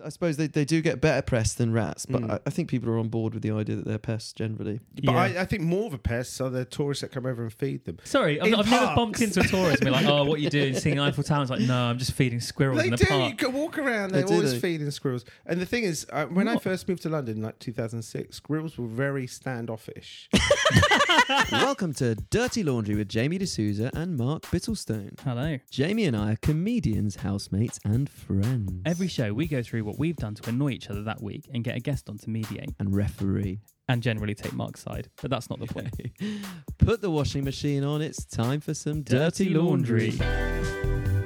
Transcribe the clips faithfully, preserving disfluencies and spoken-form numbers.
I suppose they, they do get better press than rats, but Mm. I, I think people are on board with the idea that they're pests generally. But Yeah. I, I think more of a pest are the tourists that come over and feed them. Sorry, I've, In I've never parks. bumped into a tourist and be like, oh, what are you doing? Seeing Eiffel Tower? It's like, no, I'm just feeding squirrels They in a do. park. You can walk around. They They're do, always they- feeding squirrels. And the thing is, uh, when I What? first moved to London in like two thousand six, squirrels were very standoffish. Welcome to Dirty Laundry with Jamie D'Souza and Mark Bittlestone. Hello. Jamie and I are comedians, housemates, and friends. Every show, we go through what we've done to annoy each other that week and get a guest on to mediate and referee. and generally take Mark's side. But that's not the point. Put the washing machine on. It's time for some dirty, Dirty laundry. laundry.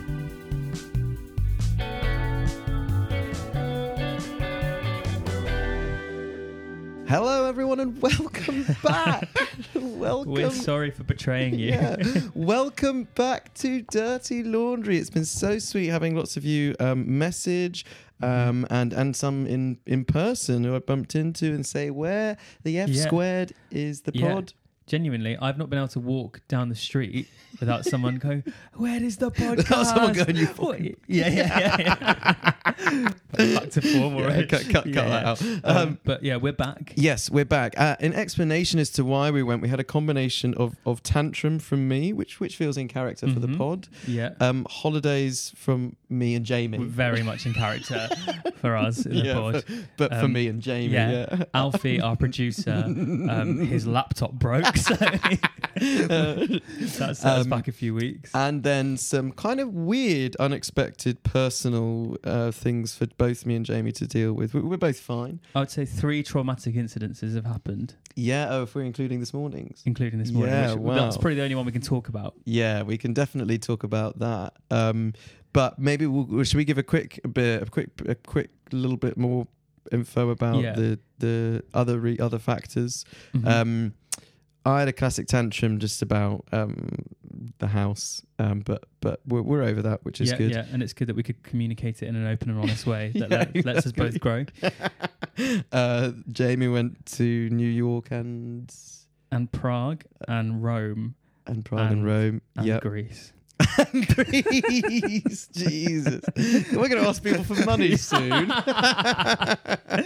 Hello, everyone, and welcome back. welcome. We're sorry for betraying you. Yeah. Welcome back to Dirty Laundry. It's been so sweet having lots of you um, message um, and and some in, in person who I bumped into and say where the F Yeah. squared is the Yeah. pod. Genuinely, I've not been able to walk down the street without someone going, where is the podcast? Someone going, you What? Yeah, yeah, yeah. yeah. Back to form Yeah, already. cut cut, cut Yeah. that out. Um, Um, but yeah, we're back. Yes, we're back. Uh, in explanation as to why we went, we had a combination of, of tantrum from me, which which feels in character for the Mhm. pod. Yeah. Um, holidays from me and Jamie. We're very much in character for us in the Yeah, pod. but for Um, me and Jamie, yeah. yeah. Alfie, our producer, um, his laptop broke, so that's, that's Um, back a few weeks. And then some kind of weird, unexpected personal uh, things for both me and Jamie to deal with. We- We're both fine. I would say three traumatic incidences have happened, Yeah, oh, if we're including this morning's. including this morning. Yeah, which, That's wow. probably the only one we can talk about. Yeah, we can definitely talk about that. Um, but maybe we'll, should we give a quick bit, a quick, a quick little bit more info about Yeah. the the other re, other factors. Mhm. Um, I had a classic tantrum just about um, the house, um, but but we're, we're over that, which is yeah, good. yeah, and it's good that we could communicate it in an open and honest way that Yeah, let, lets us both grow. uh, Jamie went to New York and And Prague and Rome and Prague and, And- Rome. and Yep. Greece. And Greece, Jesus. We're going to ask people for money soon. uh,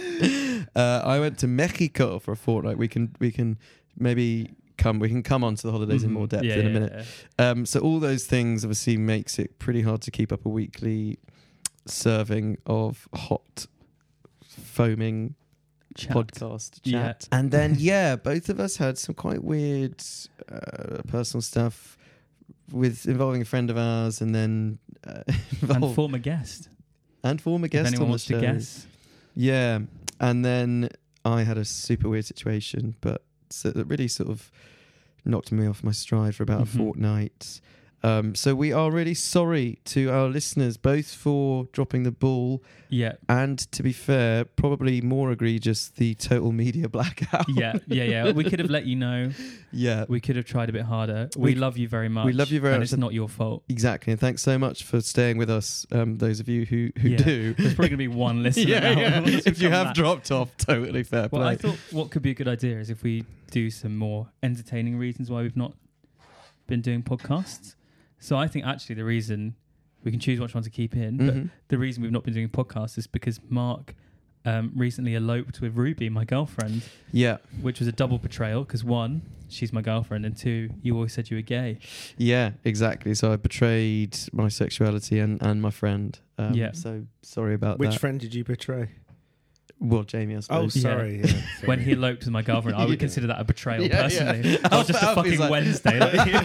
I went to Mexico for a fortnight. We can we can maybe come we can come on to the holidays in Mhm. more depth Yeah, in a yeah, minute. yeah. Um, so all those things obviously makes it pretty hard to keep up a weekly serving of hot foaming Chat. podcast Yeah. chat. And then, yeah, both of us had some quite weird uh, personal stuff with involving a friend of ours, and then uh, And involved- former guest. and former If guest anyone on the wants show. to guess. Yeah, and then I had a super weird situation, but so that really sort of knocked me off my stride for about Mhm. a fortnight. Um, so we are really sorry to our listeners, both for dropping the ball Yeah, and, to be fair, probably more egregious, the total media blackout. yeah, yeah, yeah. We could have let you know. Yeah, We could have tried a bit harder. We, We- love you very much. we love you very and much. it's not your fault. exactly. And thanks so much for staying with us, um, those of you who, who Yeah. do. There's probably going to be one listener yeah, now. yeah. Once we If you come have back. dropped off, totally fair Well, play. I thought what could be a good idea is if we do some more entertaining reasons why we've not been doing podcasts. So I think actually the reason we can choose which one to keep in, but Mhm. the reason we've not been doing podcasts is because Mark um, recently eloped with Ruby, my girlfriend, Yeah, which was a double betrayal because one, she's my girlfriend, and two, you always said you were gay. yeah, exactly. So I betrayed my sexuality and, and my friend. Um, Yeah. So sorry about Which that. friend did you betray? Well, Jamie, I Oh, suppose. Yeah. sorry. Yeah, sorry. When he eloped with my girlriend, I would Yeah. consider that a betrayal Yeah, personally. yeah. That was just a Alfie's fucking like- Wednesday.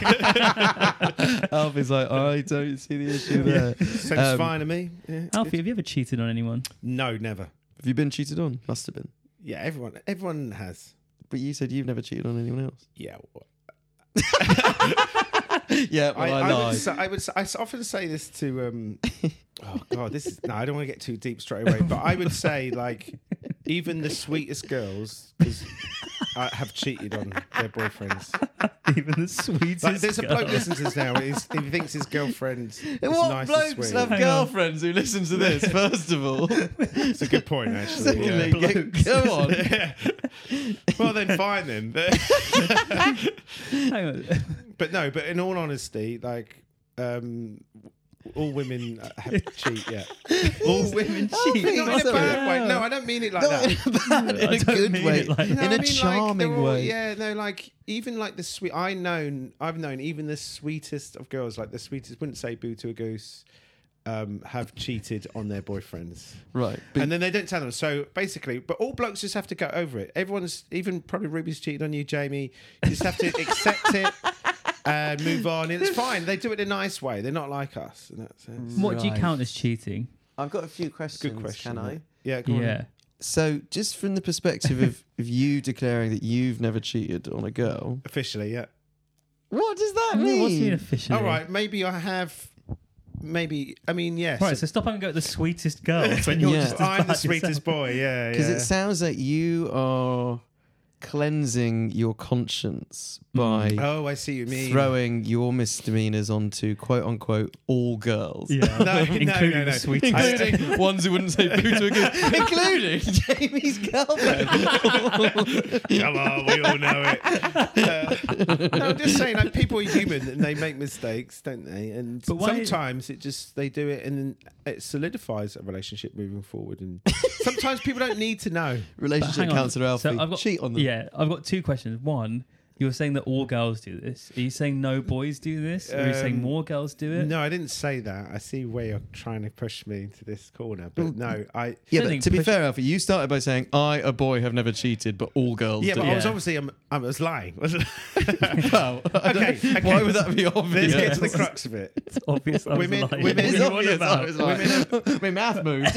Like, Alfie's like, I don't see the issue there. Seems Um, fine to me. Yeah, it's Alfie, good. have you ever cheated on anyone? No, never. Have you been cheated on? Must have been. Yeah, everyone, everyone has. But you said you've never cheated on anyone else. Yeah. Well, Yeah, well, I, I, I, lied. would say, I would. say- I s- often say this to. Um, oh God, this is. No, I don't want to get too deep straight away. But I would say, like, even the sweetest girls 'cause I have cheated on their boyfriends. Even the sweetest Like, there's a bloke girl. listens to this now. He's, he thinks his girlfriend is What nice and blokes sweet. have Hang on. girlfriends who listen to this, first of all? It's a good point, actually. Secondly, Yeah. get- come on. Yeah. Well, then fine then. Hang on. But no, but in all honesty, like, um, all women uh, have cheat. Yeah, All women cheat. think not in a so. bad way. No, I don't mean it like Not that. in a, bad, in I a don't good mean way, it like You know in what a I mean? charming like, they're all- way. Yeah, no, like even like the sweet. I known, I've known even the sweetest of girls, like the sweetest. Wouldn't say boo to a goose. Um, have cheated on their boyfriends, Right. and then they don't tell them. So basically, but all blokes just have to go over it. Everyone's, even probably Ruby's cheated on you, Jamie. You just have to accept it and move on. And it's fine. They do it in a nice way. They're not like us in that sense. What do you Right. count as cheating? I've got a few questions. Good question. Can I? Yeah. Go on. Yeah. So, just from the perspective of, of you declaring that you've never cheated on a girl, Officially, yeah. what does that mean? What's mean officially? All right. Maybe I have. Maybe I mean yes. Right, so stop having to go at the sweetest girls when you're Yeah. just as I'm the bad sweetest yourself. boy. Yeah. Because yeah. it sounds like you are cleansing your conscience by Oh, I see what you mean. throwing your misdemeanors onto quote unquote all girls. Yeah, No, no, including no, no. the sweetest. Including ones who wouldn't say boo to a goose, including Jamie's girlfriend. Come on, we all know it. Uh, no, I'm just saying, like people are human and they make mistakes, don't they? And But why- sometimes it just they do it and then it solidifies a relationship moving forward. And sometimes people don't need to know. Relationship hang on. counsellor Alfie, So I've got- cheat on them. Yeah, I've got two questions. One, you were saying that all girls do this. Are you saying no boys do this? Or are you saying Um, more girls do it? No, I didn't say that. I see where you're trying to push me into this corner, but no, I. Yeah, don't but think to be push- fair, Alfie, you started by saying I, a boy, have never cheated, but all girls Yeah, do. but I was Yeah. obviously um, I was lying. Wasn't I? Well, I don't- Okay, okay. Why would that be obvious? Let's get to the crux of it. It's obvious. I was Women- lying. women- What It's are you on obvious. about? I was like, Women my math moved.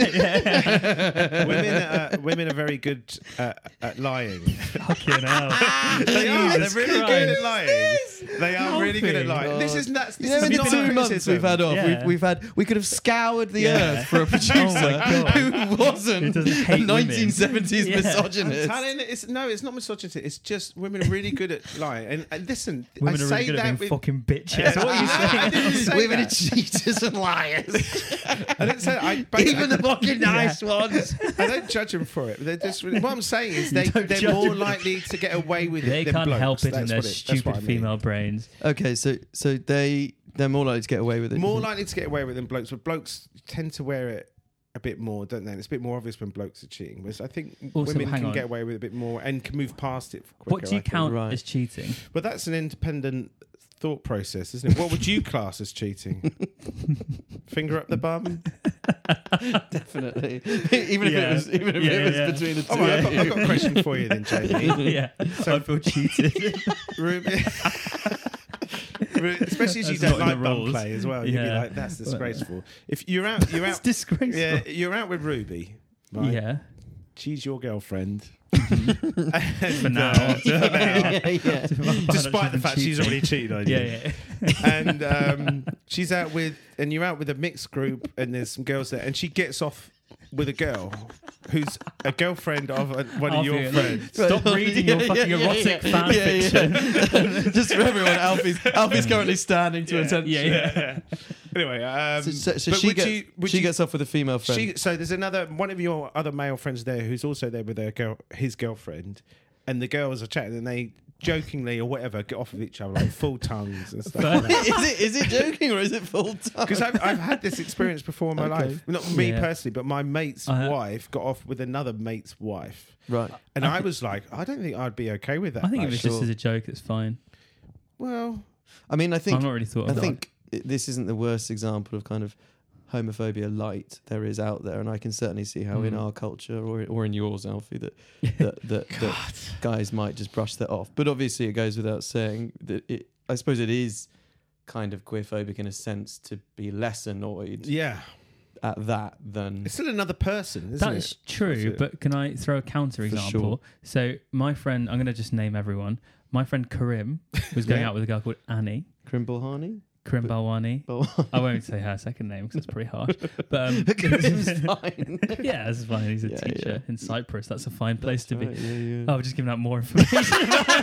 women, are, women are very good at, at lying. Fucking hell. They are. They're Jesus really Christ. good at lying. They are really good at Alfie. lying. This is nuts. This You know, is in the not two a months criticism. we've had off, Yeah. we've, we've had we could have scoured the Yeah. earth for a producer Oh my God. who wasn't Who doesn't a hate women. nineteen seventies Yeah. I'm misogynist. telling it, it's no, it's not misogyny. It's just women are really good at lying. And, and listen, Women I are say really good that at being with, fucking bitches. Yeah. What are you saying? I didn't say Women are that. cheaters and liars. I didn't say that. I, but Even I, the fucking nice ones. I don't judge them for it. They're just really, what I'm saying is they don't they're judge more them. likely to get away with They it than can't blokes. help it in That's their what it- that's stupid what I mean. female brains. Okay, so so they they're more likely to get away with it. More likely to get away with it than blokes, but blokes tend to wear it a bit more, don't they? And it's a bit more obvious when blokes are cheating. Whereas I think Also, women hang can on. get away with it a bit more and can move past it quicker. What do you I think. count Right. as cheating? But that's an independent thought process, isn't it? What would you class as cheating? Finger up the bum? Definitely. even if Yeah. it was even if Yeah, it was yeah. between the two. All right, I've, got, I've got a question for you then, Jamie. yeah, I feel cheated. Ruby. Especially as you That's don't not like in the bum rules. play as well. You'd be Yeah. like, that's disgraceful. If you're out, you're It's out. disgraceful. Yeah, you're out with Ruby. Right? Yeah. She's your girlfriend. For now. yeah, yeah. Despite the fact she's already cheated on you. Yeah, yeah. And um, she's out with, and you're out with a mixed group, and there's some girls there, and she gets off with a girl who's a girlfriend of a, one of your Alfie, friends. Stop reading your fucking erotic fan fiction. Just for everyone, Alfie's Alfie's currently standing to attention. Yeah, yeah. Anyway, um, So, so, so but she would gets you, would she you, gets off with a female friend. she, so there's another one of your other male friends there who's also there with their girl, his girlfriend, and the girls are chatting, and they jokingly or whatever get off of each other like full tongues and stuff. like that. is it is it joking or is it full time? Because I've, I've had this experience before in my Okay. life. Not me Yeah. personally, but my mate's I- wife got off with another mate's wife. Right. And I was like, I don't think I'd be okay with that. I think if like, it's sure. just as a joke, it's fine. well, I mean, I think I've not really thought I of that. think it, this isn't the worst example of kind of homophobia light there is out there, and I can certainly see how in Mm. our culture or or in yours, Alfie, that that, that, that guys might just brush that off. But obviously, it goes without saying that it. I suppose it is kind of queerphobic in a sense to be less annoyed yeah. at that than It's still another person, isn't That's it? true, That's it. but can I throw a counter For example? sure. So my friend, I'm going to just name everyone. My friend Karim was going Yeah. out with a girl called Annie. Krimbalhani. Karim But- Balwani. Balwani. I won't say her second name because it's pretty harsh. But um, Karim's fine. yeah, that's fine. He's a Yeah, teacher in Cyprus. That's a fine place to be. Right, yeah, yeah. Oh, we're just giving out more information. Do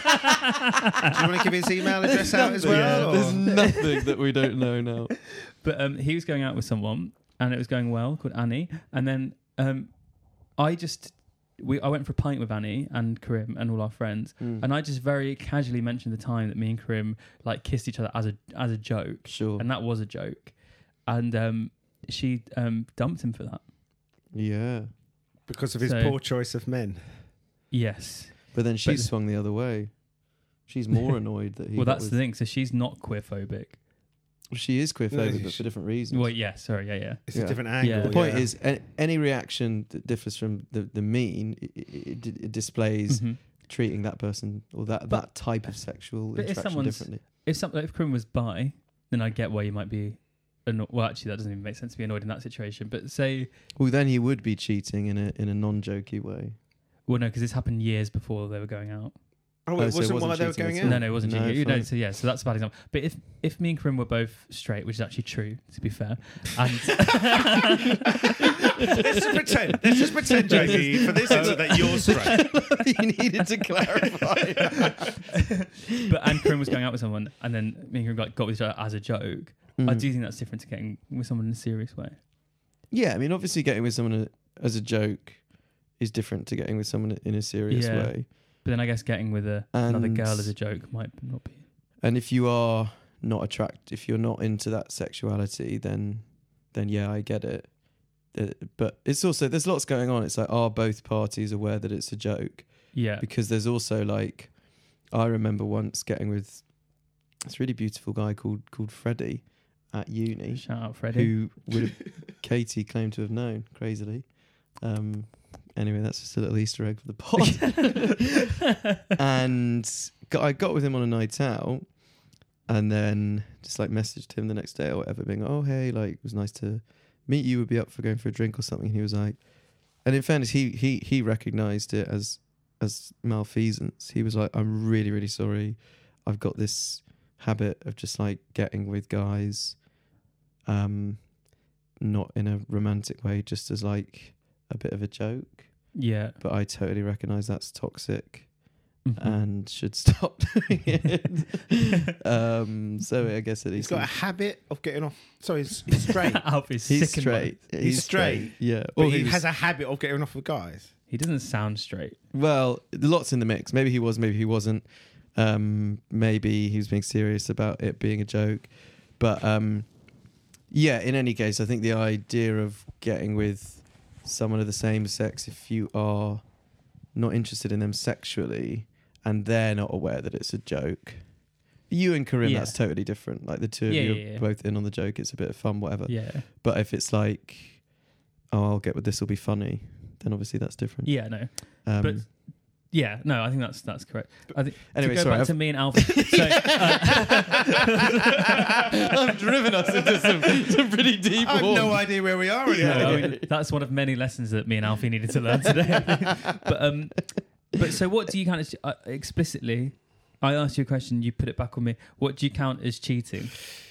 you want to give his email address out as well? Yeah, or- there's nothing that we don't know now. But um, he was going out with someone, and it was going well, called Annie. And then um, I just, we, I went for a pint with Annie and Karim and all our friends, Mm. and I just very casually mentioned the time that me and Karim like kissed each other as a as a joke, Sure. and that was a joke. and um, she um, dumped him for that. Yeah. Because of his So- poor choice of men. Yes. But then she But- swung the other way. She's more annoyed that he. Well, got that's with, the thing. So she's not queerphobic. She is queerphobic, No, but she- for different reasons. Well, yeah. Sorry. Yeah. Yeah. It's Yeah. a different angle. Yeah. The point yeah. is, a- any reaction that differs from the, the mean, it, it, it displays Mhm. treating that person or that, But- that type of sexual but if interaction someone's- differently. If some, if Corinne was bi, then I get why you might be. Anno- well, actually, that doesn't even make sense to be annoyed in that situation. But say, Well, then he would be cheating in a in a non-jokey way. well, no, because this happened years before they were going out. Oh, Oh, it so it wasn't wasn't while they were cheating going at out? all. No, no, it wasn't No, cheating. You know, fine. so yeah, so that's a bad example. But if if me and Corinne were both straight, which is actually true, to be fair, and Let's just pretend. Let's just pretend, J B, for this answer that you're straight. You needed to clarify. but and Corinne was going out with someone, and then me and Corinne got, got with each other as a joke. I Mm. do think that's different to getting with someone in a serious way. Yeah, I mean, obviously, getting with someone as a joke is different to getting with someone in a serious Yeah. way. But then I guess getting with a, another And- girl as a joke might not be. And if you are not attracted, if you're not into that sexuality, then then yeah, I get it. Uh, but it's also, there's lots going on. It's like, are both parties aware that it's a joke? Yeah. Because there's also like, I remember once getting with this really beautiful guy called called Freddie at uni, Shout out Freddie. who would have, Katie claimed to have known, crazily. Um, anyway, that's just a little Easter egg for the pod. And got, I got with him on a night out, and then just like messaged him the next day or whatever, being, oh hey, like it was nice to meet you. Would be up for going for a drink or something. And he was like, and in fairness, he he he recognised it as as malfeasance. He was like, I'm really really sorry. I've got this habit of just like getting with guys, um, not in a romantic way, just as like a bit of a joke. Yeah. But I totally recognise that's toxic Mhm. and should stop doing it. um, so I guess at He's least got a habit of getting off. Sorry, he's, he's straight. Alfie's he's sick and straight. He's straight, Yeah. But Or he he was- has a habit of getting off with guys. He doesn't sound straight. well, lots in the mix. Maybe he was, maybe he wasn't. Um, maybe he was being serious about it being a joke. But um, yeah, in any case, I think the idea of getting with someone of the same sex, if you are not interested in them sexually and they're not aware that it's a joke, you and Corinne, Yeah. that's totally different. Like the two of Yeah, you yeah, are yeah. both in on the joke. It's a bit of fun, whatever. Yeah. But if it's like, oh, I'll get with this, will be funny, then obviously that's different. Yeah, no. Um, But yeah, no, I think that's that's correct. I think Anyway, to go sorry, back I've- to me and Alfie. so, uh, I've driven us into some, some pretty deep I have water. no idea where we are yeah, anymore. I mean, that's one of many lessons that me and Alfie needed to learn today. but um, but so what do you count as uh, explicitly? I asked you a question, you put it back on me. What do you count as cheating?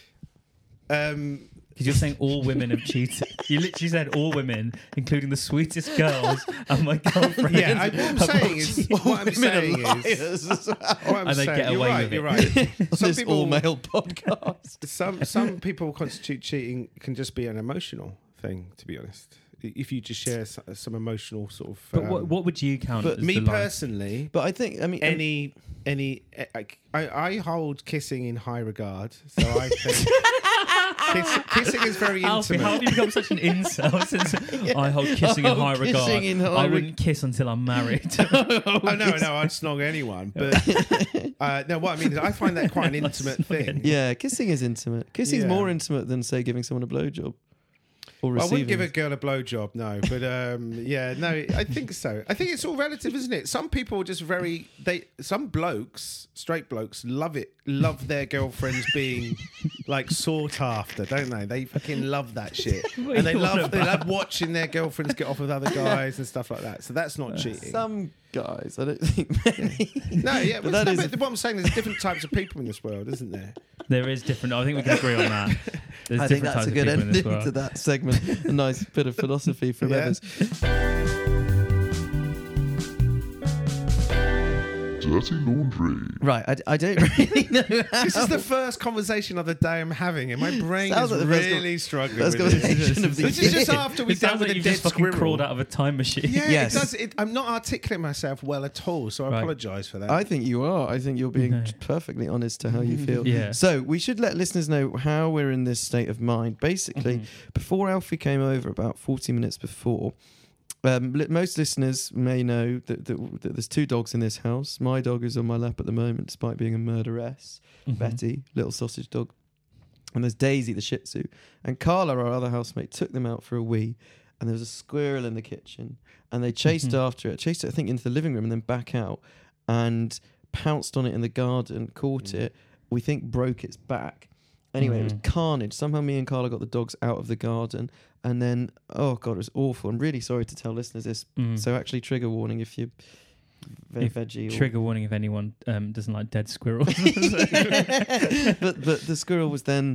Um, Because you're saying all women have cheated. You literally said all women, including the sweetest girls and my girlfriend. yeah, I, what I'm have saying all is, cheated. what I'm saying is, Liars as well. what I'm And they saying, get you're away right, with it. you're right. On Some this people, all-male podcast. some some people constitute cheating can just be an emotional thing. To be honest, if you just share s- some emotional sort of. But um, what, what would you count but as me the line? personally, But I think, I mean, any any I, I, I hold kissing in high regard, so I think kiss, kissing is very Alfie, intimate. how have you become such an incel since I hold kissing in Oh, high regard? kissing in high I reg- wouldn't kiss until I'm married. Oh no, no, I'd snog anyone. But uh, no, what I mean is, I find that quite an I'd intimate snog thing. anyone. yeah, kissing is intimate. Kissing is Yeah. more intimate than, say, giving someone a blowjob. Or Well, I receiving. wouldn't give a girl a blowjob, no. But um, yeah, no, I think so. I think it's all relative, isn't it? Some people are just very they. Some blokes, straight blokes, love it. Love their girlfriends being like sought after, don't they? They fucking love that shit, What and are they you on love they about? love watching their girlfriends get off with other guys and stuff like that. So that's not cheating. Some guys, I don't think many. No, yeah, But but, that no, is- but what I'm saying, there's different types of people in this world, isn't there? There is different. I think we can agree on that. There's I think different that's types a of good people in this ending world. to that segment. A nice bit of philosophy from Yeah. Evers. Dirty Laundry. Right, I, I don't really know how. This is the first conversation of the day I'm having, and my brain Sounds is like the first really struggling first with this. conversation of the This is just year. after we It sounds dealt with like a you dead just fucking squirrel. crawled out of a time machine. Yeah, Yes. it does. It, I'm not articulating myself well at all, so I Right. apologise for that. I think you are. I think you're being Okay. perfectly honest to how you feel. Yeah. So we should let listeners know how we're in this state of mind. Basically, Mhm. before Alfie came over, about forty minutes before, um, li- most listeners may know that, that, that there's two dogs in this house. My dog is on my lap at the moment, despite being a murderess. Mhm. Betty, little sausage dog. And there's Daisy, the Shih Tzu. And Carla, our other housemate, took them out for a wee. And there was a squirrel in the kitchen. And they chased Mhm. after it, chased it, I think, into the living room and then back out. And pounced on it in the garden, caught Mm. it. We think broke its back. Anyway, it was Mhm. carnage. Somehow me and Carla got the dogs out of the garden. And then, oh God, it was awful. I'm really sorry to tell listeners this. Mm. So actually, trigger warning if you ve- If veggie. Or Trigger warning if anyone um, doesn't like dead squirrels. but but the squirrel was then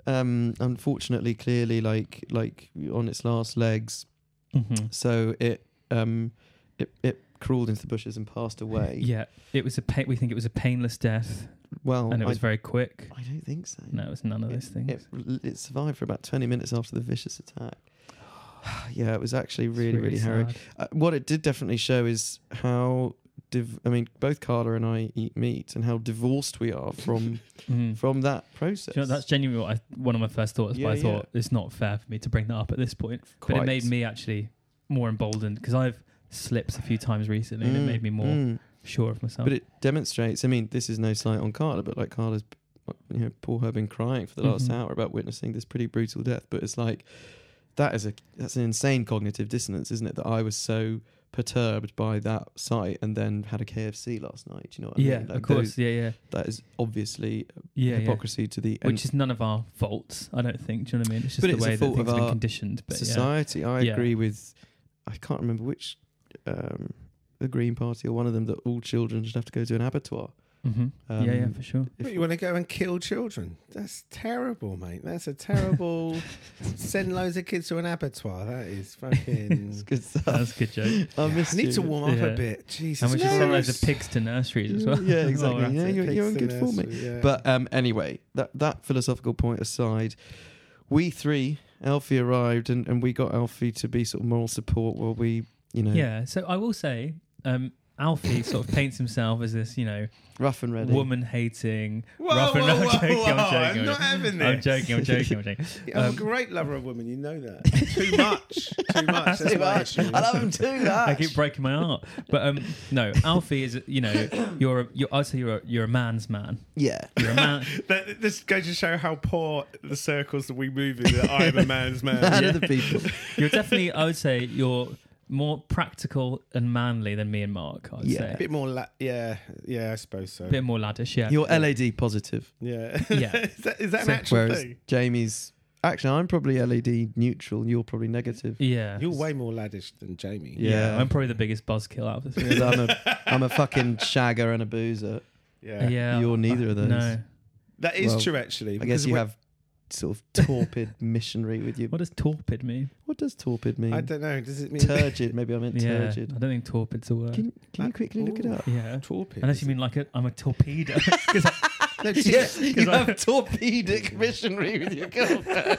um unfortunately clearly like like on its last legs, Mhm. so it um it it crawled into the bushes and passed away. Yeah, it was a pa- we think it was a painless death, Well, and it was I, very quick. I don't think so. No, it was none of those it, things. It, it survived for about twenty minutes after the vicious attack. Yeah, it was actually really It's really, harrowing. sad. Uh, what it did definitely show is how div- I mean, both Carla and I eat meat, and how divorced we are from Mhm. from that process. Do you know, that's genuinely what I, one of my first thoughts. Yeah, but I yeah. thought it's not fair for me to bring that up at this point. But Quite. it made me actually more emboldened because I've slipped a few times recently, and it Mm, made me more mm. sure of myself. But it demonstrates. I mean, this is no slight on Carla, but like Carla's, you know, poor her been crying for the last Mhm. hour about witnessing this pretty brutal death. But it's like that is a that's an insane cognitive dissonance, isn't it? That I was so perturbed by that sight and then had a K F C last night. Do you know what I yeah, mean? Like of course. those- yeah, yeah, that is obviously yeah, yeah. hypocrisy to the Which is none of our faults, I don't think. Do you know what I mean? It's just But the it's a way that fault things of have been our conditioned. But society. I Yeah. agree with. I can't remember which. Um, the Green Party or one of them, that all children should have to go to an abattoir. yeah, hmm Um, yeah, yeah, for sure. if- But you want to go and kill children? That's terrible, mate. That's a terrible. Send loads of kids to an abattoir. That is fucking. It's good stuff. That's a good joke. I I missed need you. to warm up Yeah. a bit. Jesus. And we should Christ. send loads of pigs to nurseries as well. Yeah, While exactly. we're at Yeah, it. you're, Pigs you're in to good form, mate. nursery, yeah. But um, anyway, that that philosophical point aside, we three, Alfie arrived, and, and we got Alfie to be sort of moral support while we, you know, Yeah, so I will say, um, Alfie sort of paints himself as this, you know, rough and ready. woman hating, Whoa, rough and whoa, I'm whoa, joking, whoa, I'm joking, I'm I'm not joking. having I'm this. joking, I'm joking, I'm joking. I'm Um, a great lover of women. You know that. Too much. Too much. That's Too my much. issue. I love him too much. I keep breaking my heart, but um, no, Alfie is, you know, you're, a, you're, I'd say you're, a, you're a man's man. Yeah. You're a man. That, this goes to show how poor the circles that we move in. That I am a man's man. Man Yeah. of the people. You're definitely, I would say, you're more practical and manly than me and Mark. I'd Yeah. say A bit more. La- yeah. Yeah. I suppose so. a bit more laddish. Yeah, You're L A D positive. Yeah. Yeah. is that, is that So- an actual Whereas thing? Jamie's actually, I'm probably L A D neutral. You're probably negative. yeah. You're way more laddish than Jamie. yeah. Yeah. I'm probably the biggest buzzkill out of the three. Because I'm a I'm a fucking shagger and a boozer. Yeah. Yeah, You're neither of those. No. That is Well, true, actually. I guess because you we- have sort of torpid missionary with you. What does torpid mean? What does torpid mean? I don't know. Does it mean Turgid. Maybe I meant Yeah, turgid. I don't think torpid's a word. Can, can you Uh, quickly look it ooh. up? yeah, torpid? unless you mean like a, I'm a torpedo. 'Cause I- no, T- Yes, you I- have torpedic missionary with your girlfriend.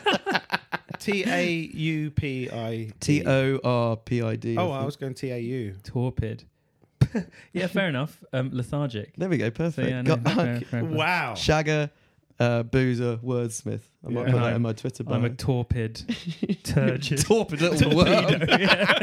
T A U P I T O R P I D. Oh, I was going T A U. torpid. Yeah, fair enough. Um, lethargic. There we go. So Perfect. yeah, no, Got- fair, fair enough. Wow. Shagger, uh, boozer, wordsmith. I might Yeah. put And that I'm- in my Twitter bio. I'm a torpid, turgid. torpid little worm. torpedo.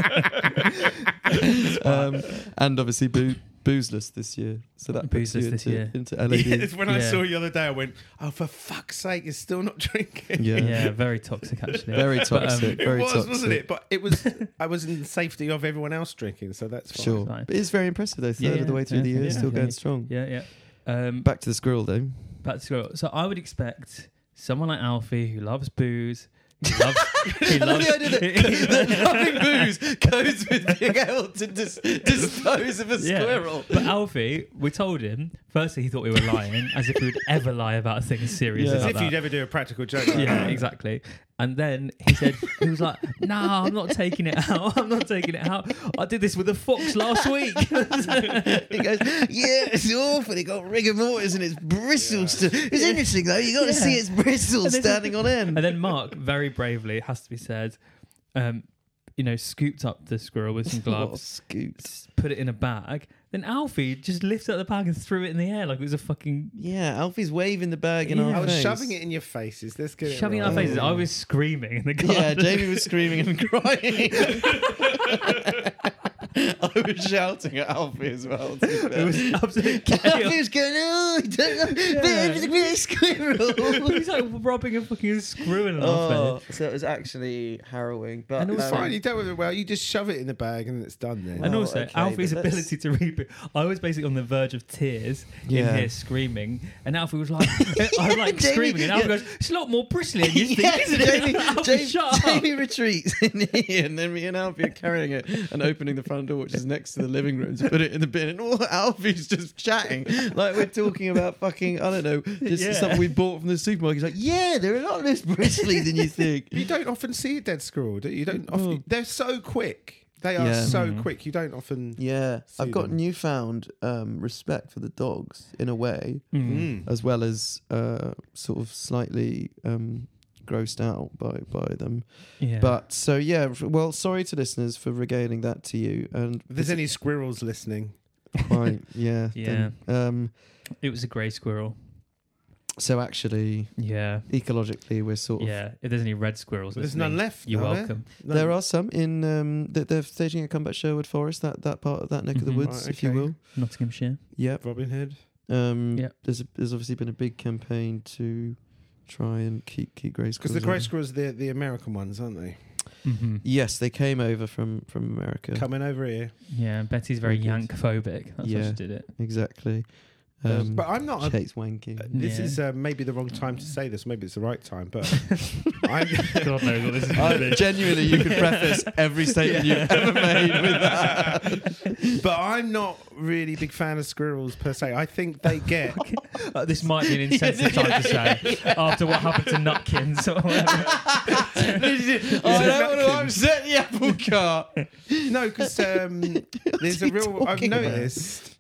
Yeah. um, and obviously boo- boozeless this year. So that puts Boozeless you this into, year. into L A D. Yes, when I Yeah. saw you the other day, I went, "Oh, for fuck's sake, you're still not drinking." Yeah. Yeah, very toxic actually. Very But, um, toxic. It very was, toxic. wasn't it? But it was. I was in the safety of everyone else drinking, so that's fine. Sure. Fine. But it's very impressive though. Third Yeah, of the way through yeah, the year, yeah, still yeah. going strong. Yeah, yeah. Um, Back to the squirrel though. back to squirrel. So I would expect someone like Alfie who loves booze. He loves. He I love loves the idea that, that loving booze goes with being able to dis- dispose of a Yeah. squirrel. But Alfie, we told him. Firstly, he thought we were lying, as if we would ever lie about a thing as serious Yeah. As as if that. you'd ever do a practical joke. Like Yeah, that. exactly. And then he said, he was like, "Nah, I'm not taking it out. I'm not taking it out. I did this with a fox last week." He goes, "Yeah, it's awful. It got rigor mortis and its bristles. Yeah. To, it's interesting though. You got to Yeah. see its bristles And then- standing on end." And then Mark, very bravely, it has to be said, um, you know, scooped up the squirrel with some What gloves, scoots. put it in a bag. Then Alfie just lifted up the bag and threw it in the air like it was a fucking Yeah, Alfie's waving the bag in Yeah. our I was face. shoving it in your faces. Let's get it shoving it in our right. faces. I was screaming in the garden. Yeah, Jamie was screaming and crying. I was shouting at Alfie as well. to be It fair. was absolute Alfie chaos. was going, "Oh, I don't know, Yeah. there's a big squirrel." He's like rubbing a fucking screw in our Oh, face. so it was actually harrowing. But And It's also- um, fine. You dealt with it well. You just shove it in the bag and it's done then. And Oh, also, okay, Alfie's but that's- ability to read. I was basically on the verge of tears Yeah. in here screaming, and Alfie was like, I was like Jamie- screaming, and Alfie yeah. goes, "It's a lot more bristly than you think, Yes, isn't it?" Jamie, Alfie, Jamie, shut up. Jamie retreats in here, and then me and Alfie are carrying it and opening the front door, which is next to the living room, to put it in the bin. And all Alfie's just chatting like we're talking about fucking, I don't know, just Yeah. stuff we bought from the supermarket. He's like, "Yeah, they're a lot less bristly than you think." You don't often see a dead squirrel. Do you? You don't often. Oh. They're so quick. They are Yeah. so Mm. quick. You don't often. Yeah, See I've got them. newfound um, respect for the dogs in a way, Mm. Mm. as well as uh, sort of slightly um, grossed out by by them. Yeah. But so yeah, well, sorry to listeners for regaling that to you. And If there's any squirrels listening, quite, yeah, Yeah. then, um, it was a grey squirrel. so actually, Yeah. ecologically, we're sort of Yeah. If there's any red squirrels, there's listening, none left. You're are there? welcome. None. There are some in um, that they're staging a comeback Sherwood Forest, that that part of that neck of the Mhm. woods, Right, if you okay. will. Nottinghamshire. Yep. Robin Hood. Um, Yep. There's a, there's obviously been a big campaign to try and keep keep grey Because squirrels. the grey on. squirrels, are the the American ones, aren't they? Mm-hmm. Yes, they came over from from America. Coming over here. Yeah. Betty's very Very good. yank-phobic. That's why Yeah. she did it. Exactly. Um, Um, but I'm not. she A, hates wanking. uh, this Yeah. is uh, maybe the wrong time to say this. Maybe it's the right time. But I'm. God knows what this is Uh, going to genuinely, you could preface every statement you've ever made with that. but I'm not really a big fan of squirrels per se. I think they get. Uh, this might be an insensitive time to say after what happened to Nutkins or whatever. Oh, I don't want to upset the apple cart. No, because um, there's a he real. I've talking about? noticed.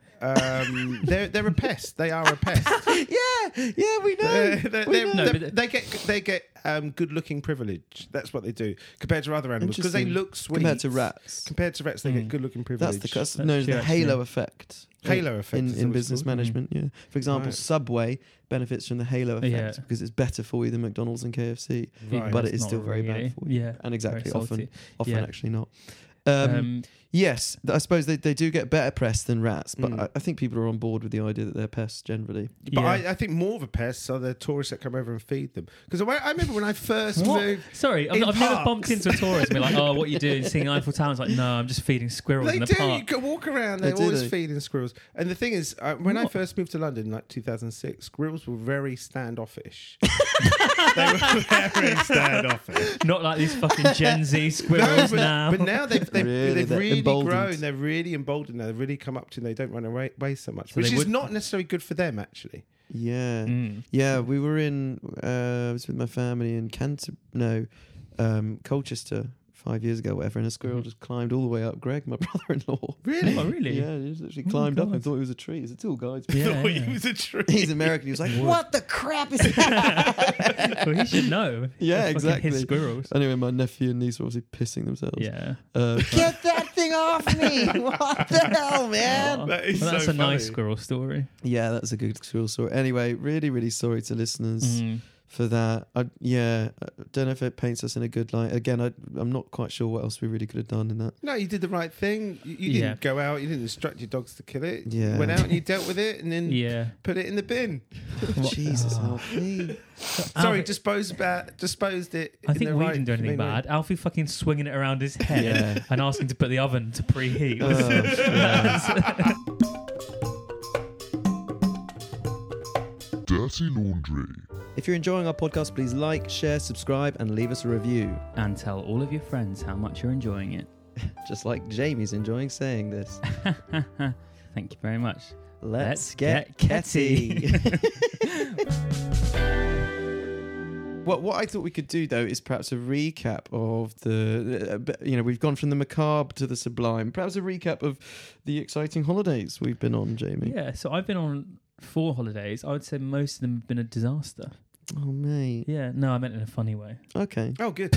Um, they're they're a pest. They are a pest. Yeah, yeah, we know. They're- they're- We they're- know. No, they're- but- they get they get um, good looking privilege. That's what they do compared to other animals because they Interesting. look sweet. Compared to rats. Compared to rats, they Mm. get good looking privilege. That's the that's That's known as true, the actually. halo effect. Halo effect in, is that in what it's business called? management. Yeah, for example, Right. Subway benefits from the halo effect Yeah. because it's better for you than McDonald's and K F C, Right. but It's it is not still very really. bad for you. Yeah. And exactly, Very often, salty. often Yeah. actually not. Um, Um, yes, th- I suppose they, they do get better press than rats, but Mm. I, I think people are on board with the idea that they're pests generally. But Yeah. I, I think more of a pest are the tourists that come over and feed them. Because I, I remember when I first what? moved. Sorry, I've, in I've never parks. bumped into a tourist and be like, "Oh, what you doing? Seeing Eiffel Tower?" It's like, "No, I'm just feeding squirrels They in the do. park." You can walk around. They They're do, always they? feeding squirrels. And the thing is, uh, when I What? first moved to London in like two thousand six, squirrels were very standoffish. they were very standoffish. Not like these fucking Gen Z squirrels but, now. but now they've they've Really, really, they've they're really emboldened. grown. They're really emboldened now. They've really come up to. They don't run away, away so much, So which they is would- not necessarily good for them actually. Yeah. Mm. Yeah, we were in, uh, I was with my family in Canter, no, um, Colchester five years ago, whatever, and a squirrel Mhm. just climbed all the way up Greg, my brother-in-law. Really? Oh, really? Yeah, he just literally Oh, climbed up God. and thought it was a tree. He's a tool guide. Yeah, Thought yeah. he was a tree. He's American. He was like, Would. "What the crap is that?" Well, he should know. Yeah, They're fucking his exactly. squirrels. Anyway, my nephew and niece were obviously pissing themselves. Yeah. Uh, Get that thing off me! What the hell, man? Oh, That is well, that's so a nice funny. squirrel story. Yeah, that's a good squirrel story. Anyway, really, really sorry to listeners Mm. for that. I, yeah, I don't know if it paints us in a good light. Again, I, I'm not quite sure what else we really could have done in that. No, you did the right thing. You, you Yeah. didn't go out. You didn't instruct your dogs to kill it. Yeah. You went out and you dealt with it, and then Yeah. put it in the bin. Jesus, Oh. help me. Sorry, Alfie- disposed about disposed it. I in think the we right didn't do anything humane way. bad. Alfie fucking swinging it around his head Yeah. and asking to put the oven to preheat. Oh, yeah. Dirty Laundry. If you're enjoying our podcast, please like, share, subscribe, and leave us a review. And tell all of your friends how much you're enjoying it. Just like Jamie's enjoying saying this. Thank you very much. Let's, Let's get, get Ketty. What what I thought we could do though is perhaps a recap of the, uh, you know, we've gone from the macabre to the sublime. Perhaps a recap of the exciting holidays we've been on, Jamie. Yeah, so I've been on four holidays. I would say most of them have been a disaster. Oh mate. Yeah, no, I meant in a funny way. Okay. Oh, good.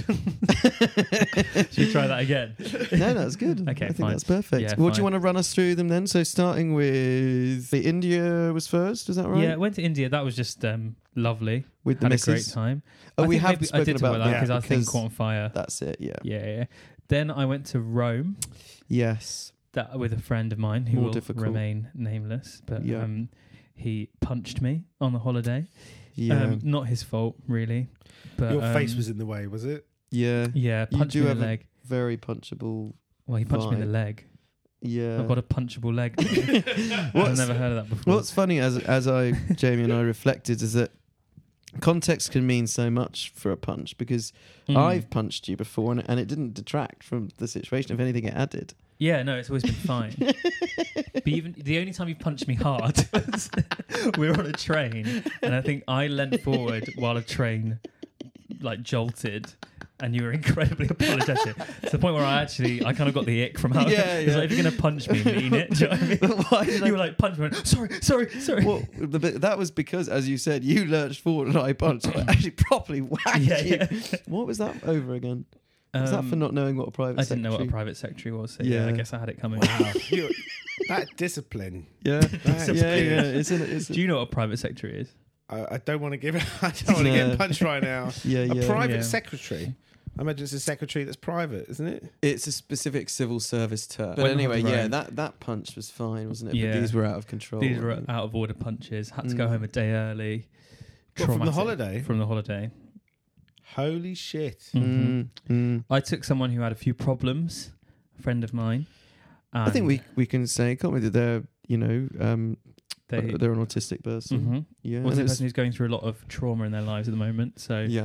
Should we try that again? No, that's good. Okay, I think fine. that's perfect. Yeah, what do you fine. want to run us through them then? So starting with the India was first, is that right? Yeah, went to India. That was just um, lovely. With the Had a great missus. time. Oh, I we think have maybe spoken I did talk about about that that because I think because Caught on Fire. that's it. Yeah. Yeah, yeah. Then I went to Rome. Yes. That with a friend of mine who More will difficult. remain nameless, but Yeah. um, he punched me on the holiday. Yeah. Um, not his fault, really. But Your um, face was in the way, was it? yeah. yeah, You punched do me in have the a leg. Very punchable. Well, he punched me in vibe. the leg. Yeah. I've got a punchable leg. I've What's- never heard of that before. What's funny as as I Jamie and I reflected is that context can mean so much for a punch because Mm. I've punched you before and, and it didn't detract from the situation. If anything, it added. Yeah, no, it's always been fine. But even the only time you punched me hard was we were on a train, and I think I leant forward while a train like jolted, and you were incredibly apologetic to the point where I actually I kind of got the ick from how Yeah, it was yeah. like, if you're gonna punch me, mean it. Do you know what I mean? Why did I- You were like punch me. and went, sorry, sorry, sorry. Well, the bit, that was because, as you said, you lurched forward and I punched. I actually properly whacked yeah, you. yeah. What was that over again? Was that Um, for not knowing what a private I didn't know what a secretary- private secretary was, so yeah, Yeah. I guess I had it coming. Wow. You- that discipline. Yeah, That is yeah, good. yeah. It's in, it's Do you know what a private secretary is? I, I don't want to give it. I don't want to No. get punched right now. yeah, A yeah. private Yeah. secretary. I imagine it's a secretary that's private, isn't it? It's a specific civil service term. But When anyway, was yeah, Rome? that, that punch was fine, wasn't it? Yeah. But these were out of control. These were weren't they? out of order punches. Had to go Mm. home a day early. What, from the Traumatic. holiday? From the holiday. Holy shit. Mhm. Mm, mm. I took someone who had a few problems, a friend of mine. I think and we we can say, can't we, that they're, you know, um, they. uh, they're an autistic person. Mhm. Yeah. Was and a it's- person who's going through a lot of trauma in their lives at the moment, so yeah.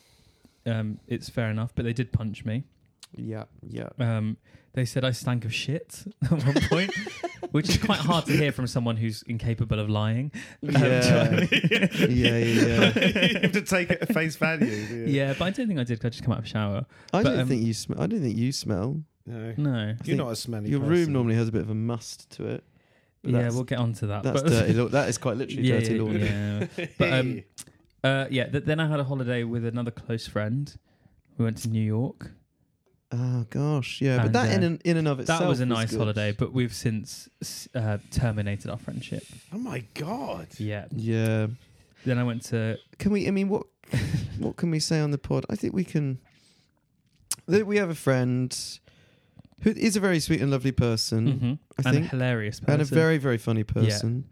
um, it's fair enough. But they did punch me. Yeah. Yeah. Um, they said I stank of shit at one point, which is quite hard to hear from someone who's incapable of lying. Um, do you know what I Yeah. mean? yeah, yeah, yeah. You have to take it at face value. Yeah, but I don't think I did. 'Cause I just come out of the shower. I But, don't um, think you smell. I don't think you smell. No. No. You're think not a smelly Your person. room normally has a bit of a must to it. But Yeah, that's- we'll get onto that. That's but dirty. Law- that is quite literally yeah, dirty yeah, laundry. yeah. But um, uh, yeah. Th- then I had a holiday with another close friend. We went to New York. Oh gosh, yeah. but And, that in uh, and in and of itself That was a nice good. holiday, but we've since uh, terminated our friendship. Oh my god. Yeah. Yeah. Then I went to Can we? I mean, what what can we say on the pod? I think we can. That we have a friend who is a very sweet and lovely person, Mhm. I and think, a hilarious person. and a very very funny person,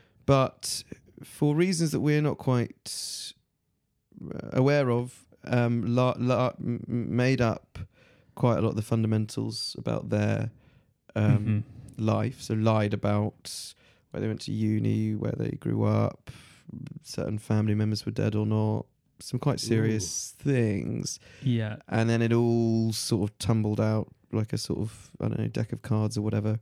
but for reasons that we're not quite uh, aware of, um, la- la- m- made up quite a lot of the fundamentals about their um, Mhm. life. So lied about where they went to uni, where they grew up, certain family members were dead or not. Some quite serious things. Yeah. And then it all sort of tumbled out like a sort of, I don't know, deck of cards or whatever.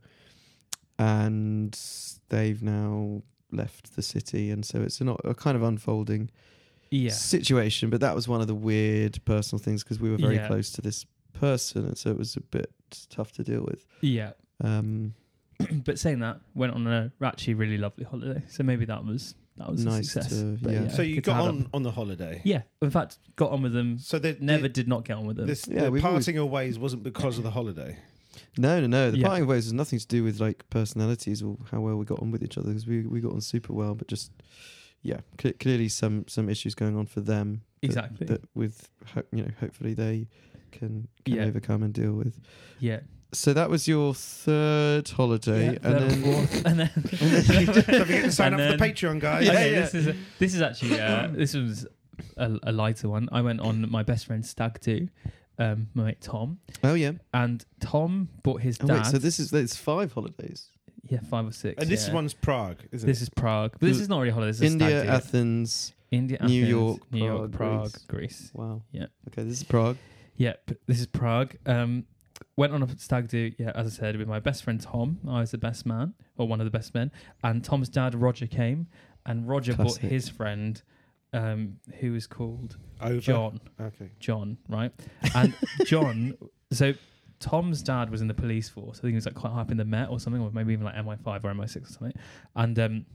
And they've now left the city. And so it's a, a kind of unfolding Yeah. situation. But that was one of the weird personal things because we were very Yeah. close to this person. And so it was a bit tough to deal with. Yeah. Um, But saying that, went on a actually really lovely holiday. So maybe that was that was Nice a success. to- But yeah. So you good to got have on them. on the holiday. Yeah. In fact, got on with them. So the, Never the, did not get on with them. this, Yeah, the we've always- parting of ways wasn't because of the holiday. No, no, no. The Yeah. parting of ways has nothing to do with like personalities or how well we got on with each other because we, we got on super well, but just yeah, cl- clearly some some issues going on for them. that- Exactly. That with ho- you know hopefully they can can Yeah. overcome and deal with. Yeah. So that was your third holiday, Yeah, and third, then fourth, and then Don't forget to sign And up for the then- Patreon, guys. Yeah, okay, yeah. this is a, this is actually uh, this was a, a lighter one. I went on my best friend's stag do, um, my mate Tom, oh yeah, and Tom bought his oh, dad. wait, so this is it's five holidays: yeah, five or six. And this yeah. one's Prague, isn't This it? is Prague. But this is not really holiday. This is a India, stag do. Athens. India, New Athens, York, New York, Prague, Prague, Greece. Wow. Yeah. Okay, this is Prague. Yep, this is Prague. Um, went on a stag do, yeah, as I said, with my best friend Tom. I was the best man, or one of the best men. And Tom's dad, Roger, came, and Roger Classic. bought his friend um, who was called Over. John. Okay. John, right? And John, so Tom's dad was in the police force. I think he was like quite high up in the Met or something, or maybe even like M I five or M I six or something. And um,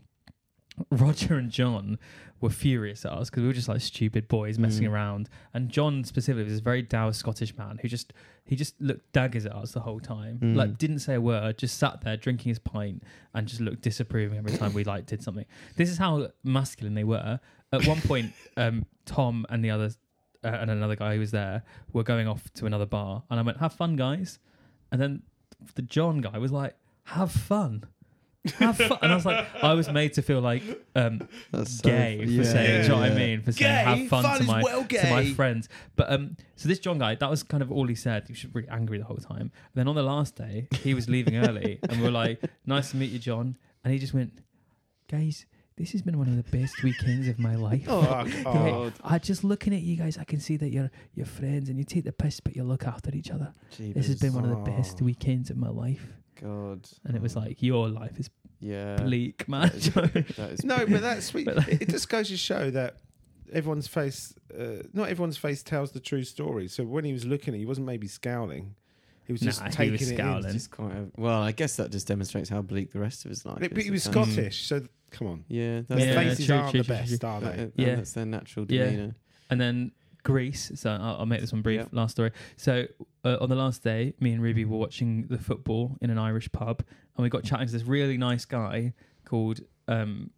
Roger and John were furious at us because we were just like stupid boys messing Mm. around. And John specifically was this very dour Scottish man who just he just looked daggers at us the whole time. Mm. Like didn't say a word, just sat there drinking his pint and just looked disapproving every time we like did something. This is how masculine they were. At one point, um, Tom and the others uh, and another guy who was there were going off to another bar, and I went, "Have fun, guys." And then the John guy was like, "Have fun." Have fun. And I was like, I was made to feel like um, That's so- gay for yeah, saying, do you know what I yeah. mean? For Gay? saying, have fun, Fun to is my well to my gay. friends. But um, so this John guy, that was kind of all he said. He was really angry the whole time. And then on the last day, he was leaving early, and we were like, "Nice to meet you, John." And he just went, "Guys, this has been one of the best weekends of my life." Oh, He oh. went, I just looking at you guys, I can see that you're you're friends and you take the piss, but you look after each other. This has been one of the best Oh. weekends of my life. God. And it was like, your life is Yeah. bleak, man. That is, that is No, but that's sweet. But like- It just goes to show that everyone's face, uh, not everyone's face tells the true story. So when he was looking at you, he wasn't maybe scowling. He was just Nah, he taking was it scowling. in. just quite a, well, I guess that just demonstrates how bleak the rest of his life But is. he was It sounds- Scottish, so th- come on. Yeah, Their that's, Yeah, faces true, aren't true, the true, best, true. are that, they? that- Yeah. that's their natural Yeah. demeanour. And then Greece. So I'll, I'll make this one brief. Yeah. Last story. So uh, on the last day, me and Ruby were watching the football in an Irish pub, and we got chatting to this really nice guy called. Um,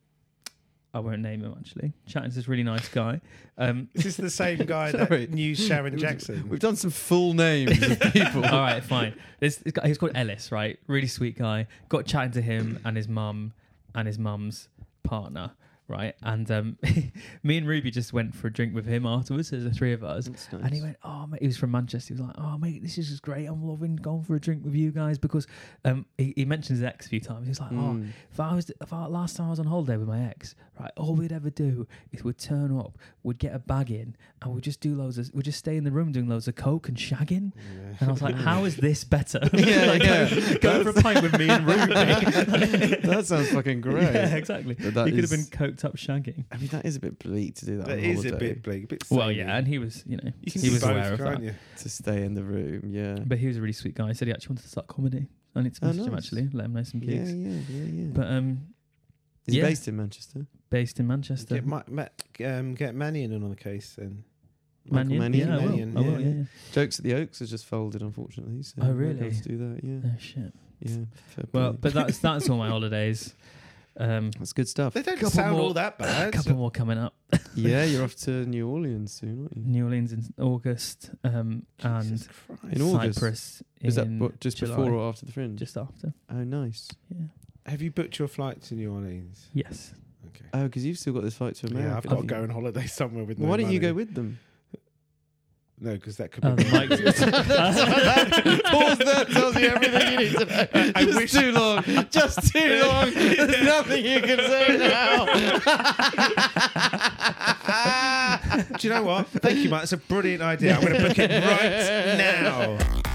I won't name him actually. Chatting to this really nice guy. Um, Is this the same guy Sorry. that knew Sharon Jackson? We've done some full names of people. all right, fine. This, this guy, he was called Ellis, right? Really sweet guy. Got chatting to him and his mum and his mum's partner, right? And um, me and Ruby just went for a drink with him afterwards. There's the three of us. That's nice. And he went, oh, mate, he was from Manchester. He was like, oh, mate, this is just great. I'm loving going for a drink with you guys because um, he, he mentioned his ex a few times. He's like, oh, Mm. if I was, if I, last time I was on holiday with my ex, right, all we'd ever do is we'd turn up, we'd get a bag in, and we'd just do loads of, we'd just stay in the room doing loads of coke and shagging. Yeah. And I was like, how is this better? Yeah, like, yeah. Go, go for a pint with me and Ruby. That sounds fucking great. Yeah, exactly. But that You could have is- been coked up shagging. I mean, that is a bit bleak to do that. That on is a holiday. bit bleak, a bit Well, samey. yeah, and he was, you know, You can he do was both, aware of can't that. you? to stay in the room. Yeah. But he was a really sweet guy. He said he actually wanted to start comedy. I need to Oh, message him nice. actually, let him know some Yeah, gigs. yeah, yeah, yeah. But um, Is he yeah. based in Manchester? based in Manchester. Get, Ma- Ma- um, get Mannion in on the case then. Michael Mannion? Mannion? Yeah, I will. Mannion, I will, yeah. yeah, yeah. Jokes at the Oaks has just folded, unfortunately. So Oh, we won't be really? able to do that. Yeah, Oh shit. yeah. Fair Well, play. but that's that's all my holidays. Um, that's good stuff. They don't Couple sound more- all that a bad. couple more coming up. Yeah, you're off to New Orleans soon, aren't you? New Orleans in August, um, and Jesus Christ. In August? Cyprus Is that in what, just July. before or after the Fringe? Just after. Oh, nice. Yeah. Have you booked your flight to New Orleans? Yes. Okay. Oh, because you've still got this flight to America. Yeah, I've got to haven't go you? on holiday somewhere with no Why don't you money. go with them? No, because that could Oh, be. the mic- Pause there tells you everything you need to know. I Just wish- too long. Just too long. There's nothing you can say now. Do you know what? Thank you, Mike. It's a brilliant idea. I'm going to book it right now.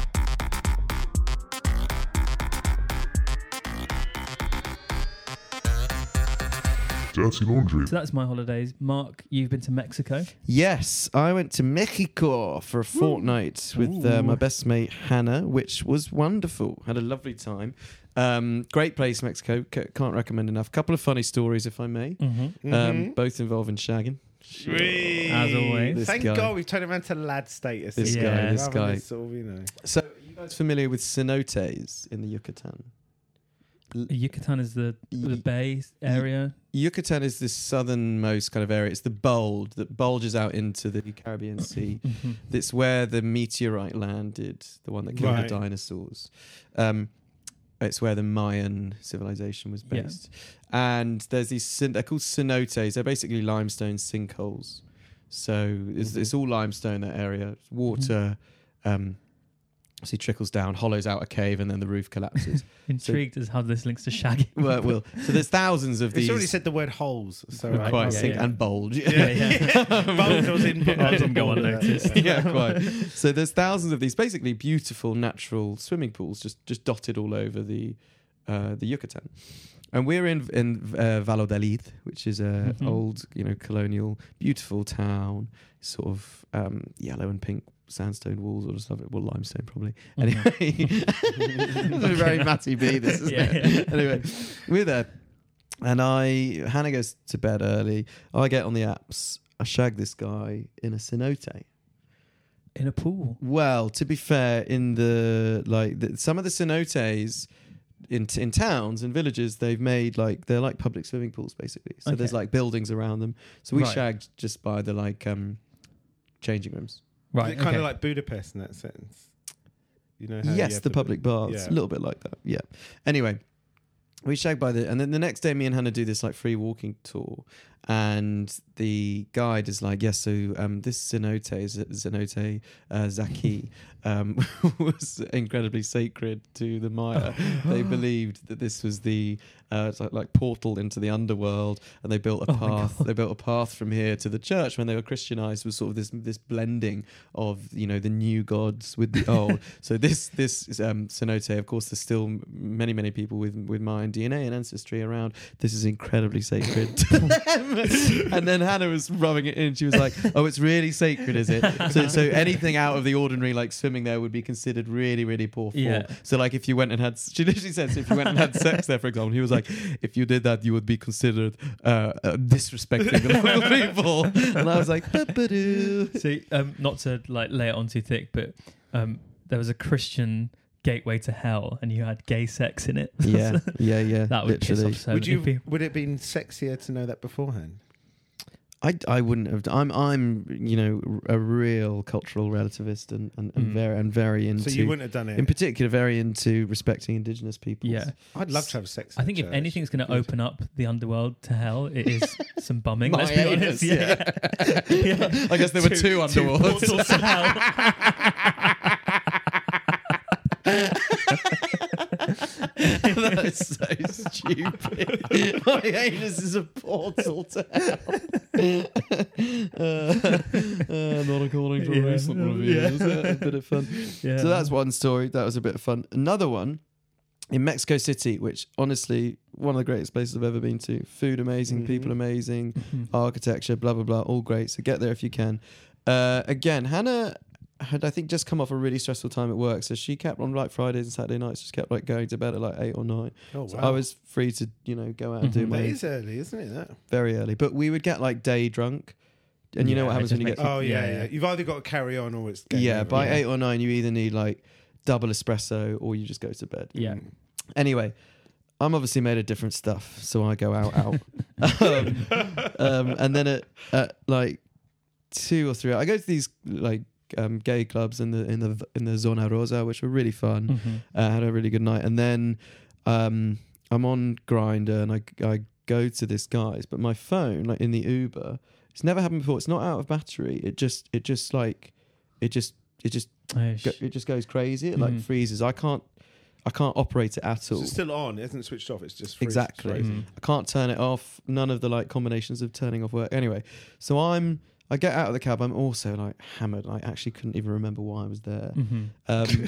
Dirty Laundry. So that's my holidays. Mark, you've been to Mexico. Yes, I went to Mexico for a fortnight with uh, my Ooh. best mate Hannah, which was wonderful. Had a lovely time. Um, great place, Mexico. C- can't recommend enough. Couple of funny stories, if I may, Mm-hmm. um, Mhm. both involving shagging. Sweet. As always. This Thank guy. God we've turned around to lad status. This Yeah. guy, this Rather guy. than Sort of, you know. So, are you guys familiar with cenotes in the Yucatan? L- Yucatan is the the Y- bay area. Yucatan is the southernmost kind of area. It's the bulge that bulges out into the Caribbean Sea. Mhm. That's where the meteorite landed, the one that killed Right. the dinosaurs. Um, it's where the Mayan civilization was Yeah. based. And there's these, cen- they're called cenotes. They're basically limestone sinkholes. So it's, Mhm. it's all limestone, that area. Water um, obviously trickles down, hollows out a cave, and then the roof collapses. Intrigued as how this links to shagging. well, well, so there's thousands of It's these. already said the word holes. So Right, quite yeah, sink yeah. and bulge. Yeah, yeah. Bulge was in. That doesn't go unnoticed. yeah, quite. So there's thousands of these basically beautiful natural swimming pools just, just dotted all over the uh, the Yucatan. And we're in in uh, Valladolid, which is a Mhm. old, you know, colonial, beautiful town, sort of um, yellow and pink sandstone walls or stuff. Well, limestone probably. Mhm. Anyway, this is very Matty B. This is Yeah, it. yeah. Anyway, we're there, and I Hannah goes to bed early. I get on the apps. I shag this guy in a cenote. In a pool. Well, to be fair, in the like the, some of the cenotes in in towns and villages, they've made like they're like public swimming pools basically. So there's Okay. like buildings around them. So we Right. shagged just by the like um changing rooms. Right. Is it kind okay. of like Budapest in that sense? You know, how you Yes, have the public baths, yeah. a little bit like that. Yeah. Anyway, we shagged by the, and then the next day, me and Hannah do this like free walking tour, and the guide is like, yes, so um, this cenote, Z- cenote uh, Zaki, um, was incredibly sacred to the Maya. They believed that this was the uh, it's like, like portal into the underworld, and they built a Oh my path. God. They built a path from here to the church when they were Christianized. Was sort of this this blending of, you know, the new gods with the old. So this this um, cenote, of course, there's still m- many many people with with Mayan D N A and ancestry around. This is incredibly sacred to them. And then Hannah was rubbing it in. She was like, "Oh, it's really sacred, is it?" So so anything out of the ordinary, like swimming there, would be considered really really poor form. Yeah. So like if you went and had, she literally said, so if you went and had sex there, for example, he was like, if you did that, you would be considered uh, uh, disrespecting the local people. And I was like, "Ba-ba-doo." So, um, not to like lay it on too thick, but um, there was a Christian gateway to hell, and you had gay sex in it. Yeah, yeah, yeah. That would literally. piss off so Would many you? people. Would it have been sexier to know that beforehand? I, I wouldn't have. I'm I'm you know a real cultural relativist and and, and Mm. very and very into. So you wouldn't have done it. in particular, very into respecting indigenous peoples. Yeah. I'd love to have sex. I in think if church. anything's going to Good. open up the underworld to hell, it is some bumming. Let's be My honest. anus, Yeah. Yeah. I guess there were two underworlds. portals to hell. That's so stupid. My anus is a portal to hell. uh, uh, not according to Yeah. recent reviews. Yeah. A bit of fun. Yeah. So that's one story. That was a bit of fun. Another one in Mexico City, which honestly, one of the greatest places I've ever been to. Food amazing, Mhm. people amazing, Mhm. architecture, blah, blah, blah, all great. So get there if you can. Uh, again, Hannah had, I think, just come off a really stressful time at work. So she kept on like Fridays and Saturday nights, just kept like going to bed at like eight or nine. Oh So wow. I was free to, you know, go out and do Mhm. my That is early, isn't it? That. very early. But we would get like day drunk. And you know Yeah, what it happens just when you makes get Oh yeah, Yeah, yeah, yeah. You've either got to carry on or it's game yeah, over. by Yeah. eight or nine, you either need like double espresso or you just go to bed. Yeah. Mm. Anyway, I'm obviously made of different stuff, so I go out, out. um, um, and then at, at like two or three, I go to these like um, gay clubs in the in the in the Zona Rosa, which were really fun. Mhm. Uh, had a really good night, and then um, I'm on Grindr, and I I go to this guy's, but my phone, like in the Uber, it's never happened before. It's not out of battery. It just it just like it just it just Oh, go, sh- it just goes crazy. It like Mhm. freezes. I can't I can't operate it at So all. it's still on. It hasn't switched off. It's just freeze- Exactly. frozen. Mhm. I can't turn it off. None of the like combinations of turning off work. Anyway, so I'm I get out of the cab. I'm also like hammered. I actually couldn't even remember why I was there. Mhm. Um,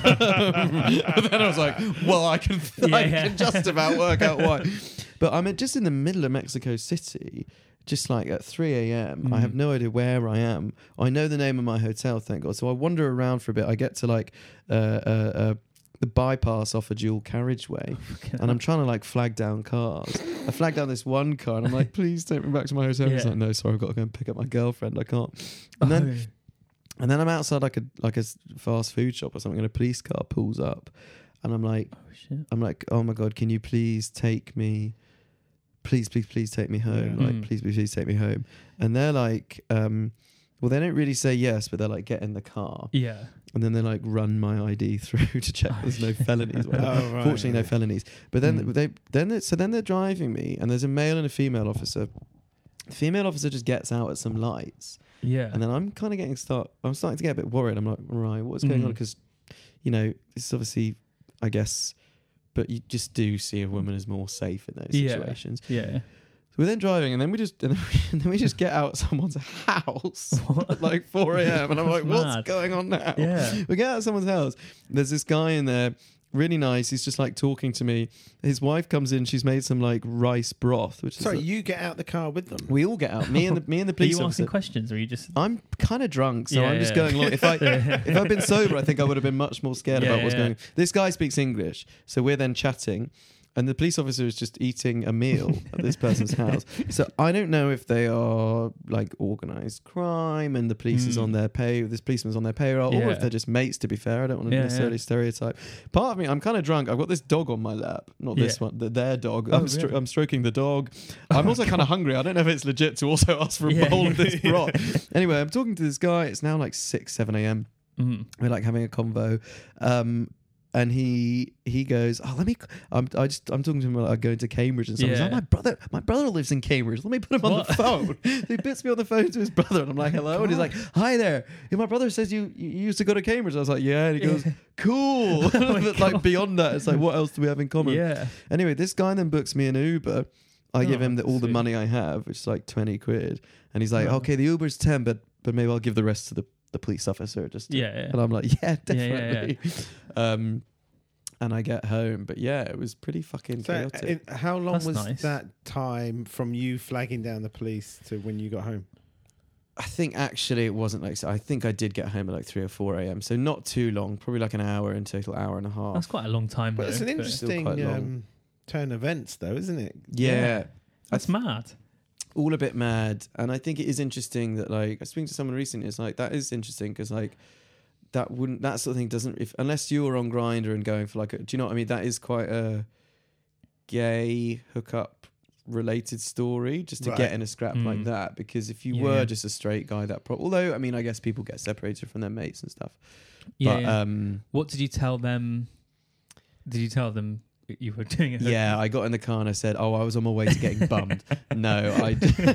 but then I was like, well, I can Yeah, I yeah. can just about work out why. But I'm just in the middle of Mexico City. Just like at three a.m. I Mm. have no idea where I am. I know the name of my hotel, thank God. So I wander around for a bit. I get to like uh, uh, uh, the bypass off a dual carriageway, and I'm trying to like flag down cars. I flag down this one car, and I'm like, "Please take me back to my hotel." He's Yeah. like, "No, sorry, I've got to go and pick up my girlfriend. I can't." And then, and then I'm outside like a like a s- fast food shop or something, and a police car pulls up, and I'm like, Oh shit. I'm like, "Oh my God, can you please take me?" Please, please, please take me home. Yeah. Like, Mm. please, please, please take me home. And they're like, um, well, they don't really say yes, but they're like, get in the car. Yeah. And then they like run my I D through to check there's no felonies. Whatever. Oh, right, Fortunately, no right. felonies. But then Mm. they, then they, so then they're driving me, and there's a male and a female officer. The female officer just gets out at some lights, Yeah. and then I'm kind of getting start. I'm starting to get a bit worried. I'm like, right, what's going Mm. on? Because, you know, it's obviously, I guess, but you just do see a woman as more safe in those Yeah. situations. Yeah. So we're then driving, and then we just and then we, and then we just get out at someone's house at like four a.m. and I'm like, That's what's mad. going on now? Yeah. We get out of someone's house. There's this guy in there really nice. He's just like talking to me. His wife comes in. She's made some like rice broth, which Sorry, is. you get out the car with them. We all get out. Me and the me and the Are police you officer. asking questions, or are you just? I'm kind of drunk, so Yeah, I'm just yeah. going along. If I if I'd been sober, I think I would have been much more scared Yeah, about what's yeah. going on. This guy speaks English, so we're then chatting, and the police officer is just eating a meal at this person's house. So I don't know if they are like organised crime and the police is Mm. on their pay, this policeman's on their payroll, or Yeah. if they're just mates, to be fair. I don't want to Yeah, necessarily yeah. stereotype. Part of me, I'm kind of drunk. I've got this dog on my lap. Not this Yeah. one, the, their dog. Oh, I'm, stro- really? I'm stroking the dog. I'm also kind of hungry. I don't know if it's legit to also ask for a Yeah. bowl of this broth. Anyway, I'm talking to this guy. It's now like six, seven a.m. Mm. We're like having a convo. Um, and he he goes, oh, let me. I'm I just I'm talking to him about going to Cambridge and stuff. He's Yeah. like, my brother, my brother lives in Cambridge. Let me put him on What? the phone. So he puts me on the phone to his brother, and I'm like, hello. And he's like, hi there. Yeah, my brother says you, you used to go to Cambridge. I was like, yeah. And he goes, cool. Oh my But like God. beyond that, it's like, what else do we have in common? Yeah. Anyway, this guy then books me an Uber. I give Oh, him the, all the sweet. money I have, which is like twenty quid, and he's like, Oh. okay, the Uber's ten, but but maybe I'll give the rest to the the police officer just. To, Yeah, yeah. And I'm like, yeah, Yeah, yeah, definitely. Um, and I get home, but yeah, it was pretty fucking So, chaotic. in, how long That's was nice. that time from you flagging down the police to when you got home? I think actually it wasn't like so. I think I did get home at like three or four a.m. So not too long, probably like an hour in total, hour and a half. That's quite a long time, But though. it's an but- interesting quite long. um, turn of events, though, isn't it? yeah. Yeah. That's mad. all a bit mad, and I think it is interesting that like I was speaking to someone recently. It's like that is interesting because like that wouldn't that sort of thing doesn't if unless you were on Grindr and going for like a, do you know what I mean? That is quite a gay hookup related story just to Right. get in a scrap like Mm. that, because if you Yeah, were yeah. just a straight guy, that pro- although I mean I guess people get separated from their mates and stuff. Yeah. but yeah. um What did you tell them? Did you tell them you were doing it? yeah, I got in the car and I said, "Oh, I was on my way to getting bummed." No, I.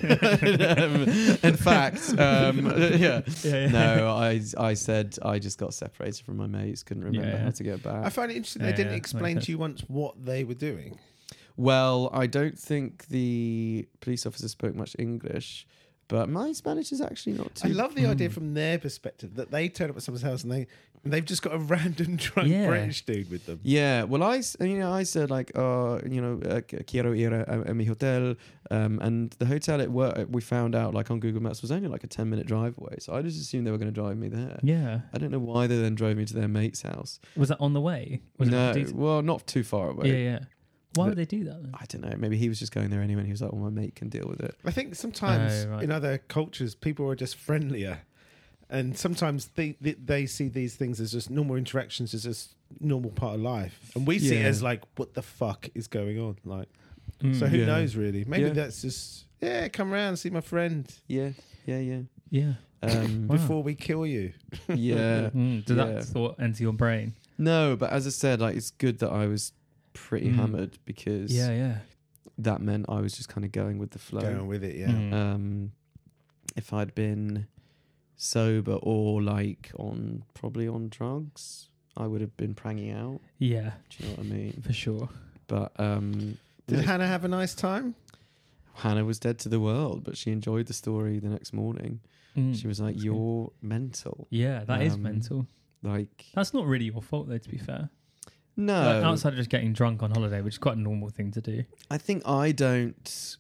um, in fact, um, yeah, Yeah, yeah. no, I. I said I just got separated from my mates. Couldn't remember Yeah. how to get I back. find it interesting Yeah, they didn't yeah, explain makes to you once what they were doing. Well, I don't think the police officer spoke much English, but my Spanish is actually not too. I love the idea Mm. from their perspective that they turn up at someone's house and they and they've just got a random drunk Yeah. British dude with them. Yeah, well, I, s- you know, I said like, uh, you know, uh, quiero ir a, a mi hotel, um, and the hotel at work we found out like on Google Maps was only like a ten minute drive away, so I just assumed they were going to drive me there. Yeah. I don't know why they then drove me to their mate's house. Was that on the way? Was no, It well, not too far away. yeah, yeah. Why But- would they do that then? I don't know. Maybe he was just going there anyway, and he was like, "Well, my mate can deal with it." I think sometimes Oh, right. in other cultures people are just friendlier, and sometimes they, they they see these things as just normal interactions, as just normal part of life, and we see it Yeah. as like, what the fuck is going on? Like, Mm. so who Yeah. knows really? Maybe Yeah. that's just yeah, come around, see my friend Yeah, yeah, yeah. Yeah. Um, Wow. before we kill you. yeah. Mm. Did Yeah. that thought enter your brain? No, but as I said, like it's good that I was pretty Mm. hammered because Yeah, yeah. that meant I was just kind of going with the flow. Going with it, yeah. Mm. Um, if I'd been sober or like on probably on drugs, I would have been pranging out. Yeah, Do you know what I mean? for sure. But um, Did Hannah have a nice time? Hannah was dead to the world, but she enjoyed the story the next morning. Mm. She was like, That's "You're mental." Yeah, that is Um, mental. Like, That's not really your fault, though, to be fair. no. Like, outside of just getting drunk on holiday, which is quite a normal thing to do. I think I don't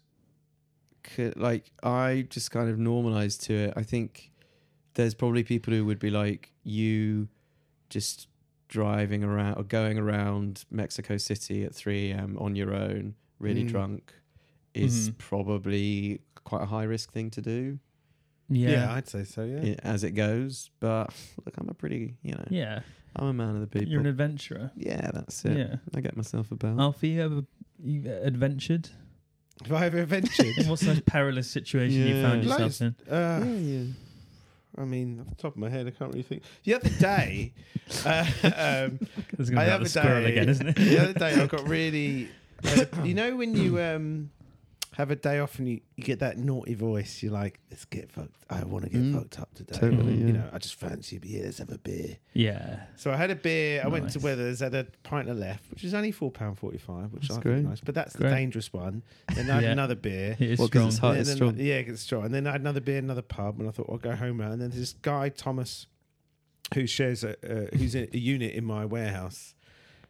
c- like I just kind of normalized to it. I think there's probably people who would be like you just driving around or going around Mexico City at three a.m. on your own, really Mm. drunk, is Mhm. probably quite a high risk thing to do Yeah. Yeah, I'd say so. Yeah. i- as it goes. But look, I'm a pretty, you know, Yeah. I'm a man of the people. You're an adventurer. yeah, that's it. Yeah. I get myself about. Alfie, you ever you adventured? Have I ever ventured? What's the most perilous situation you found Yeah. yourself Loads. in? Uh, yeah, yeah. I mean, off the top of my head, I can't really think. The other day, uh, um, There's going to I be like have the a squirrel day- again, isn't it? the other day I got really. Uh, you know when you um, have a day off and you, you get that naughty voice, you're like, let's get fucked. I want to get Mm. fucked up today. Totally, You yeah. know, I just fancy a beer. Let's have a beer. Yeah. So I had a beer. I went to Nice. Weathers, had a pint of left, which is only four pound forty five, which That's I great. think nice. But that's Great. the dangerous one. Then I had Yeah. another beer. It is Well, 'cause strong. it's hot. And it's then- strong. Yeah, it's strong. And then I had another beer, another pub, and I thought I'll go home now. And then there's this guy Thomas, who shares a uh, who's in a unit in my warehouse,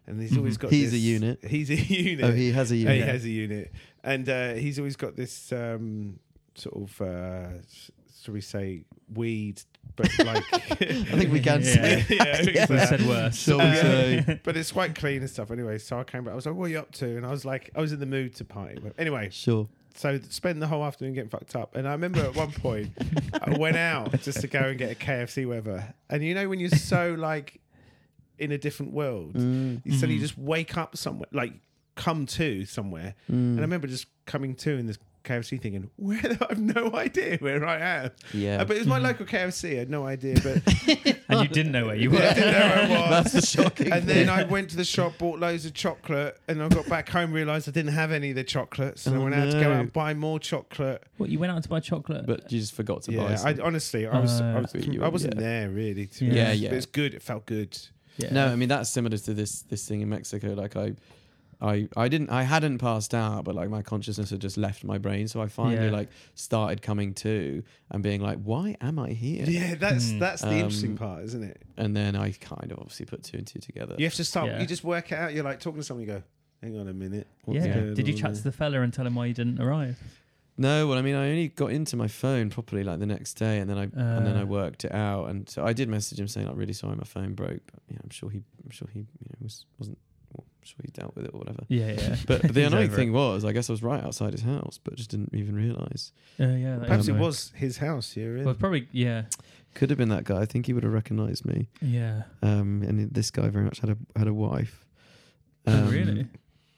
and he's always got. He's this, a unit. He's a unit. Oh, he has a Oh, unit. he has a unit, and uh, he's always got this um, sort of, uh, shall we say, weed, but like I think we can Yeah. say. yeah, We've yeah. said worse. Shall we Uh, say? but it's quite clean and stuff. Anyway, so I came back. I was like, "What are you up to?" And I was like, I was in the mood to party. But anyway, Sure. so spend the whole afternoon getting fucked up. And I remember at one point, I went out just to go and get a K F C, whatever. And you know when you're so like in a different world, Mm, you suddenly Mhm. just wake up somewhere, like come to somewhere. mm. And I remember just coming to in this K F C thinking, where the, I have no idea where I am. Yeah. Uh, but it was my Mhm. local K F C. I had no idea, but And you didn't know where you were. I didn't know where I was. That's the shocking And thing. then I went to the shop, bought loads of chocolate, and I got back home, realised I didn't have any of the chocolate. So Oh, I went out to go no. out and buy more chocolate. What, you went out to buy chocolate? But you just forgot to buy Yeah, I, some. honestly, I was, I, Uh, was, You I were- wasn't yeah. there really. To Yeah. be Yeah, honest, yeah. But it's good. It felt good. yeah. No, I mean that's similar to this this thing in Mexico. Like I, I, I didn't, I hadn't passed out, but like my consciousness had just left my brain. So I finally Yeah. like started coming to and being like, why am I here? Yeah, that's Hmm. that's the Um, interesting part, isn't it? And then I kind of obviously put two and two together. You have to start. Yeah. You just work it out. You're like talking to someone. You go, hang on a minute. what's Yeah. going Did you on chat there?" to the fella and tell him why you didn't arrive? No, well, I mean, I only got into my phone properly like the next day, and then I and then I Uh. worked it out, and so I did message him saying, "I'm really sorry, my phone broke." But yeah, I'm sure he, I'm sure he, you know, was wasn't. Well, I'm sure he dealt with it or whatever. Yeah, yeah. But, but the He's annoying over thing it. was, I guess I was right outside his house, but just didn't even realise. Uh, yeah. that Perhaps is it annoying. was his house. You're in. Well, probably, yeah. Could have been that guy. I think he would have recognised me. Yeah. Um, and this guy very much had a had a wife. Oh, Um, really?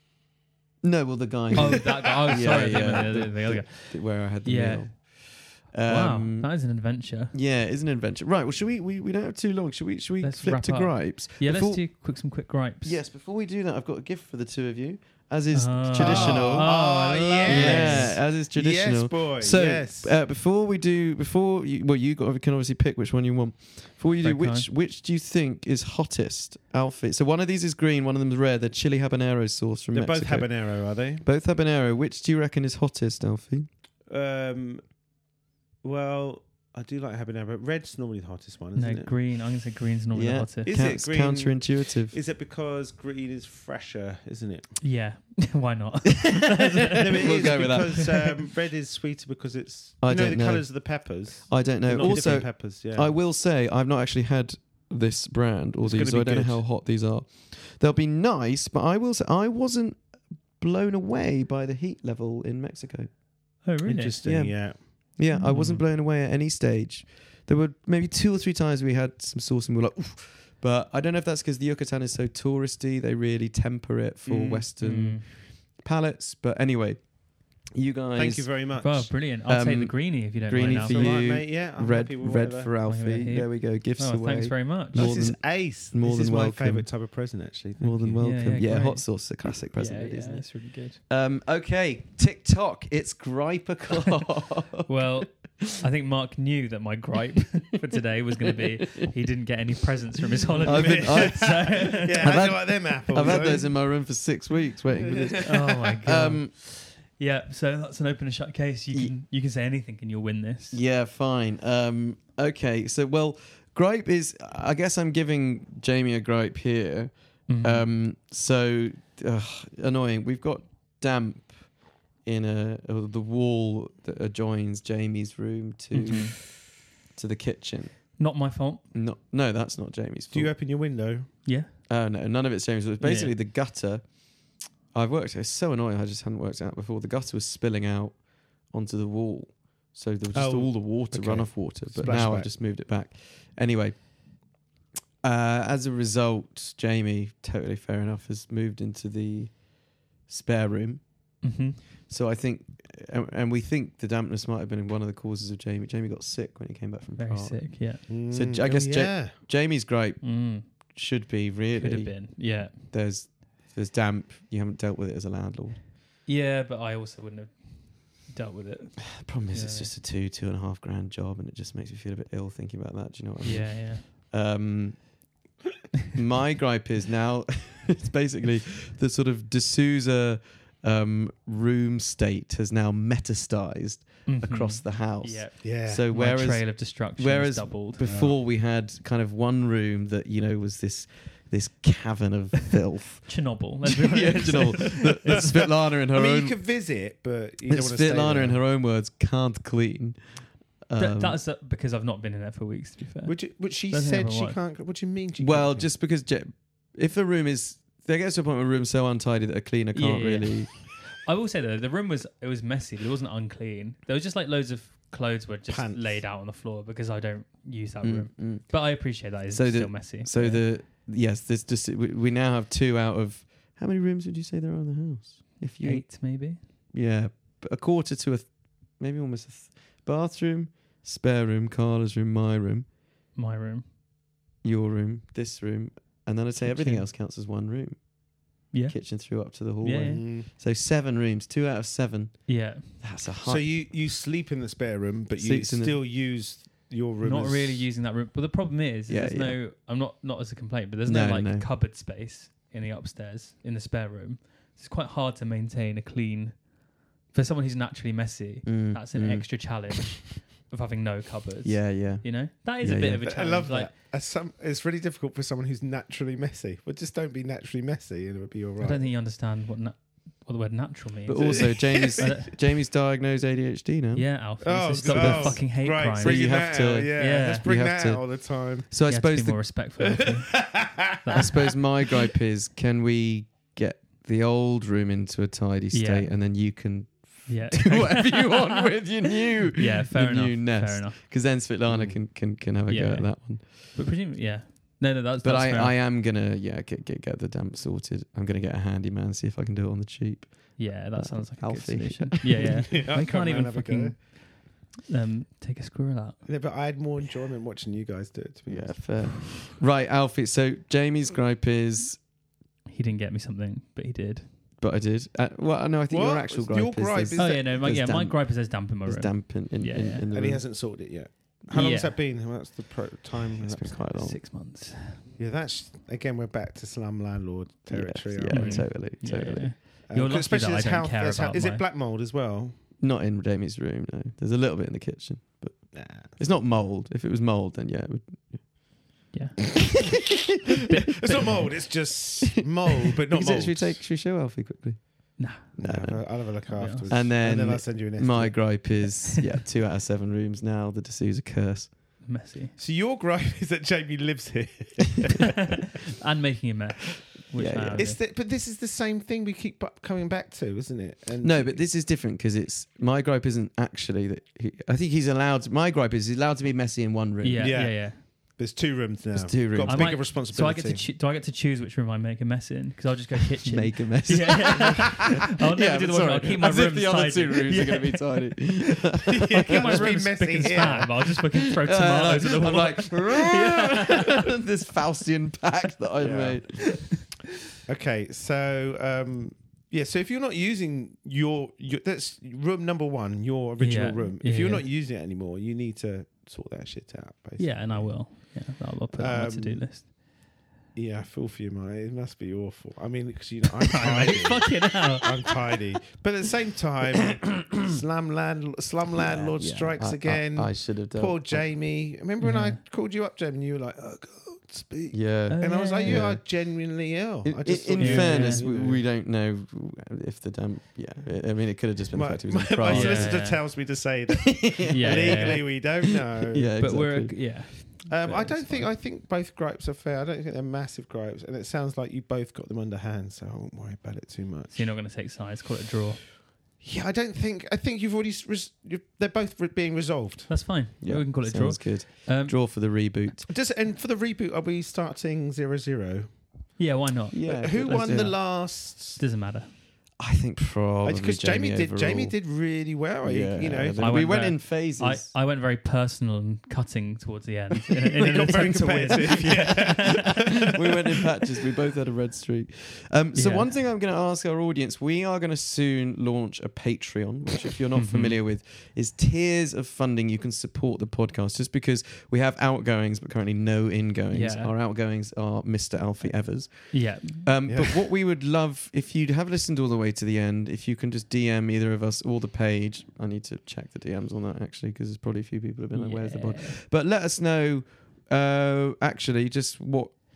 No, well, the guy. Oh, that guy. Oh, Yeah, sorry. I think yeah. the, the, the other guy. where I had the Yeah. meal. Wow, Um, that is an adventure. yeah, it's an adventure. Right. Well, should we? We, we don't have too long. Should we? Should we Let's flip wrap to up. gripes? Yeah, Before- let's do quick some quick gripes. Yes. Before we do that, I've got a gift for the two of you, as is Oh. traditional. Oh, I love yes. Yeah, as is traditional. Yes, boy. So yes. uh, before we do, before you, well, you got, can obviously pick which one you want. Before you do, Very which kind. which do you think is hottest outfit? So one of these is green, one of them is red. They're chili habanero sauce from They're both Mexico. habanero, are they? Both habanero. Which do you reckon is hottest, Alfie? Um, well, I do like habanero. Red's normally the hottest one, isn't No, it? green. I'm going to say green's normally Yeah. the hottest. Is Counts- it green? counterintuitive? Is it because green is fresher, isn't it? Yeah. Why not? No, it We'll is go with that. because um, red is sweeter because it's I you know don't the know. colours of the peppers. I don't know. They're not Also, different peppers. Yeah. I will say I've not actually had this brand or It's these, gonna so be I don't know good. how hot these are. They'll be nice, but I will say I wasn't blown away by the heat level in Mexico. Oh, really? Interesting. Yeah. Yeah. Yeah, I wasn't Mm. blown away at any stage. There were maybe two or three times we had some sauce and we were like, oof. But I don't know if that's because the Yucatan is so touristy. They really temper it for Mm. Western palates. But anyway, you guys. Thank you very much. Well, brilliant. I'll take Um, the greenie if you don't greenie mind. for Alfie. It's all right, you. mate. Yeah. I'm red, happy with red whatever. for Alfie. Whatever he- There we go. Gifts Oh, away. thanks very much. More This is than- ace. more this than is my welcome. favourite type of present, actually. Thank More than you. welcome. Yeah, Yeah, yeah, hot great. sauce is a classic present, yeah, really, yeah, isn't it? it's really good. Um, okay, TikTok. It's gripe o'clock. Well, I think Mark knew that my gripe for today was going to be he didn't get any presents from his holiday. I've been- I- So- Yeah, I've how had- do you like them apples? I've had eh? those in my room for six weeks waiting for this. oh my god. Um, yeah, so that's an open and shut case. You Ye- can you can say anything and you'll win this. yeah, fine. Um, okay, so well, gripe is. I guess I'm giving Jamie a gripe here. Mhm. Um, so ugh, annoying. We've got damp in a uh, the wall that adjoins Jamie's room to Mhm. to the kitchen. Not my fault. No, no, that's not Jamie's fault. Do you open your window? Yeah. Oh no, none of it's Jamie's fault. It's basically Yeah. the gutter. I've worked. It's so annoying. I just hadn't worked it out before. The gutter was spilling out onto the wall, so there was just Oh, all the water, okay. runoff water. But now I've Splashback. just moved it back. Anyway, uh, as a result, Jamie, totally fair enough, has moved into the spare room. Mm-hmm. So I think, and, and we think the dampness might have been one of the causes of Jamie. Jamie got sick when he came back from Very Prague. sick. Yeah. So Mm, I oh, guess Ja- yeah. Jamie's gripe Mm. should be really Could have been. Yeah. there's there's damp. You haven't dealt with it as a landlord. Yeah, but I also wouldn't have dealt with it. The problem is, it's Yeah. just a two, two and a half grand job, and it just makes me feel a bit ill thinking about that. Do you know what I mean? Yeah, yeah. Um, my gripe is now it's basically the sort of D'Souza um, room state has now metastasized Mhm. across the house. Yeah. Yeah. So My whereas trail of destruction whereas is doubled. before we had kind of one room that you know was this this cavern of filth. Chernobyl. Let's be honest. Yeah, Chernobyl. That, that Svetlana in her I mean, own you could visit, but you that don't want to stay Svetlana there. in her own words can't clean. Th- Um, that's uh, because I've not been in there for weeks. To be fair, Would you, but she Don't think said I've she ever can't. What do you mean? She well, can't? just because Je- if a room is, there gets to a point where a room's so untidy that a cleaner can't Yeah, yeah. really. I will say though, the room was it was messy, but it wasn't unclean. There was just like loads of clothes were just Pants. laid out on the floor because I don't use that Mm, room. mm. But I appreciate that it's So the- still messy. So Yeah. the yes, there's just we, we now have two out of how many rooms would you say there are in the house? If you eight maybe. yeah, a quarter to a th- maybe almost a th- bathroom, spare room, Carla's room, my room, My room. your room, this room, and then I'd say everything Kitchen. else counts as one room. Yeah. Kitchen through up to the Yeah, hallway. yeah. Mm. So seven rooms, two out of seven. Yeah. That's a high. So you, you sleep in the spare room, but you Sleeps in the- still use your room. Not as- really using that room. But the problem is, is Yeah, there's yeah. no. I'm not not as a complaint, but there's no, No, like no. cupboard space in the upstairs in the spare room. It's quite hard to maintain a clean. For someone who's naturally messy, Mm, that's an mm. extra challenge of having no cupboards. Yeah, yeah. You know that is Yeah, a bit yeah. of a But I challenge. love like, that. As some, it's really difficult for someone who's naturally messy. Well, just don't be naturally messy, and it would be all I right. don't think you understand what na- what the word natural means. But also, Jamie's I Jamie's diagnosed A D H D now. yeah, Alfie. Oh, so stop oh, the fucking hate right, crime. So bring you that have to- out, yeah, Yeah. let's bring You have that to- out all the time. So I You have to suppose be the more respectful. Alfie. I suppose my gripe is, can we get the old room into a tidy Yeah. state, and then you can yeah. do whatever you want with your new, Yeah, fair your enough. new nest. Fair enough. Because then Svetlana Mm. can, can can have a Yeah. go at that one. But presumably, yeah. No, no, that's. But that's I, fair I enough. am gonna yeah get, get get the damp sorted. I'm gonna get a handyman, see if I can do it on the cheap. Yeah, that uh, sounds like a Alfie. good solution. Yeah, yeah. Yeah, I come can't round, even have a go. fucking um, take a squirrel out. Yeah, but I had more enjoyment watching you guys do it. To be Yeah, honest. fair. Right, Alfie. So Jamie's gripe is, He didn't get me something, but he did. but I did. Uh, well, no, I think What? your actual gripe Your is gripe there's, is Oh that yeah, no, my, there's yeah, my damp- gripe is there's damp in my there's room. damp in, in, Yeah, in, yeah. in the And he room. hasn't sorted it yet. How long's Yeah. that been? What's the pro- time? It's been quite long. Six months. Yeah, that's again. We're back to slum landlord territory. Yes, aren't yeah, we? totally, Yeah, totally. yeah. Um, You're lucky especially that I this don't house- care this house- about Is my- it black mold as well? Not in Jamie's room. No, there's a little bit in the kitchen, but Nah. it's not mold. If it was mold, then yeah, it would. Yeah. It's not mold. It's just mold, but not Should we mold. should we take? Should we show Alfie quickly? Nah. No. I'll have a- I'll have a look I'll be afterwards, And then I'll send you an. My estimate. gripe is yeah, two out of seven rooms now. The D'Souza curse. Messy. So your gripe is that Jamie lives here. And making a mess. Which Yeah, I yeah. am It's doing. the, but this is the same thing we keep bu- coming back to, isn't it? And No, but this is different because it's my gripe isn't actually that. He, I think he's allowed. My gripe is he's allowed to be messy in one room. Yeah, Yeah. yeah, yeah. there's two rooms now. There's two rooms. Got I a bigger might- So I responsibility. get to choo- do I get to choose which room I make a mess in? Because I'll just go kitchen. Make a mess. Yeah, yeah. I'll never Yeah, do the but one. sorry, I'll keep my as room if the other two tidy. rooms Yeah. are going to be tidy. I'll keep my Just be room messy spick and here. span. I'll just fucking throw Uh, tomatoes at the I'm wall. like this Faustian pact that I've Yeah. made. Okay, so um, yeah, so if you're not using your, your that's room number one, your original Yeah, room. yeah, If you're yeah. not using it anymore, you need to sort that shit out. Basically. Yeah, and I will. Yeah, I'll, I'll put that on my to-do Um, list. Yeah, I feel for you, mate. It must be awful. I mean, because you know, I'm Mate, tidy. fucking hell. I'm tidy, but at the same time, slum land, slum landlord Yeah, strikes I- I- again. I, should have done. Poor Jamie. Remember when I Yeah. called you up, Jamie, and you were like, "Oh, God, speak," Yeah. Uh, and I was like, "You Yeah. are genuinely ill." In, I just in thought you were- fairness, you we, know. we don't know if the damn. Yeah, I mean, it could have just been the My, fact he was in my, Prague. my solicitor Yeah. tells me to say that Yeah, yeah, legally yeah. we don't know. Yeah, But we're exactly. yeah. Um, I But don't it's think. fine. I think both gripes are fair. I don't think they're massive gripes, and it sounds like you both got them underhand, so I won't worry about it too much. So you're not going to take sides. Call it a draw. Yeah, I don't think. I think you've already. Res- you're, they're both re- being resolved. That's fine. Yeah, we can call it a draw. sounds good. Um, Draw for the reboot. Just and for the reboot, are we starting zero zero? yeah, why not? Yeah. Who let's won do the that. last? Doesn't matter. I think probably Because Jamie, did. overall. Jamie did really well. He- Yeah, you know, then I we went went there. in phases. I, I went very personal and cutting towards the end. In, in we an got very attempt to win. competitive. Yeah. we went in patches. We both had a red streak. Um, so Yeah. one thing I'm going to ask our audience: we are going to soon launch a Patreon, which, if you're not Mhm. familiar with, is tiers of funding you can support the podcast. Just because we have outgoings, but currently no ingoings. Yeah. Our outgoings are Mister Alfie Evers. Yeah. Um, Yeah. But what we would love, if you have listened all the way to the end, if you can just D M either of us or the page. I need to check the D Ms on that actually, because there's probably a few people who've been like, "Where's the pod?" Yeah. But let us know, uh, actually, just what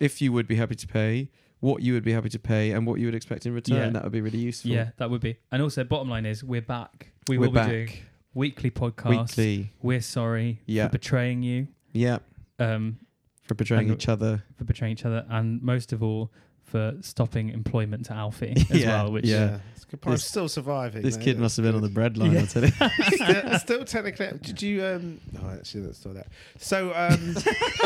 if you would be happy to pay, what you would be happy to pay, and what you would expect in return. Yeah. That would be really useful. Yeah, that would be. And also, bottom line is, we're back. We We're will back. be doing weekly podcasts. Weekly. We're sorry Yeah. for betraying you, Yeah. um, For betraying And- each other. for betraying each other, and most of all, for stopping employment to Alfie as Yeah, well. Which yeah. It's a good point. I'm This- still surviving. This though. kid must have been on the bread line, Yeah. I'll tell you. still, still technically. Did you? Um, oh, actually, that's still that. So, um,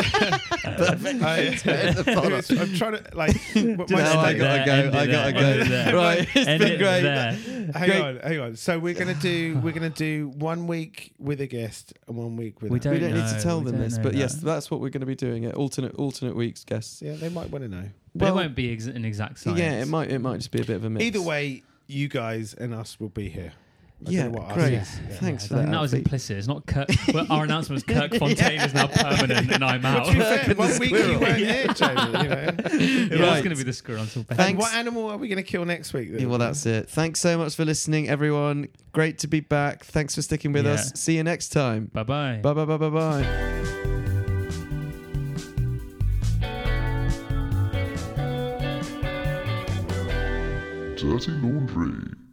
I, I'm trying to like. What my No, I end it gotta there, go. end it I gotta there, go. end it there. Right, it's End been it great. there. hang Great. on, hang on. So we're gonna do we're gonna do one week with a guest and one week with. We a- don't we don't need know, to tell we them don't this, know but that. yes, that's what we're going to be doing. It alternate alternate weeks guests. Yeah, they might want to know. But Well, it won't be ex- an exact science. yeah, it might it might just be a bit of a mix. Either way, you guys and us will be here. I Yeah, don't know what great. ours is. Yeah. Thanks I for think that. that was Alfie. implicit. It's not Kirk. Well, our announcement was Kirk Fontaine is now permanent and I'm out. To be fair, Fucking one the week you squirrel. weren't here, Jamie. You know. It was Right. going to be the squirrel until Ben. And Thanks. what animal are we going to kill next week? Then? Yeah, well, that's it. Thanks so much for listening, everyone. Great to be back. Thanks for sticking with Yeah. us. See you next time. Bye bye. Bye bye bye bye bye. Dirty Laundry.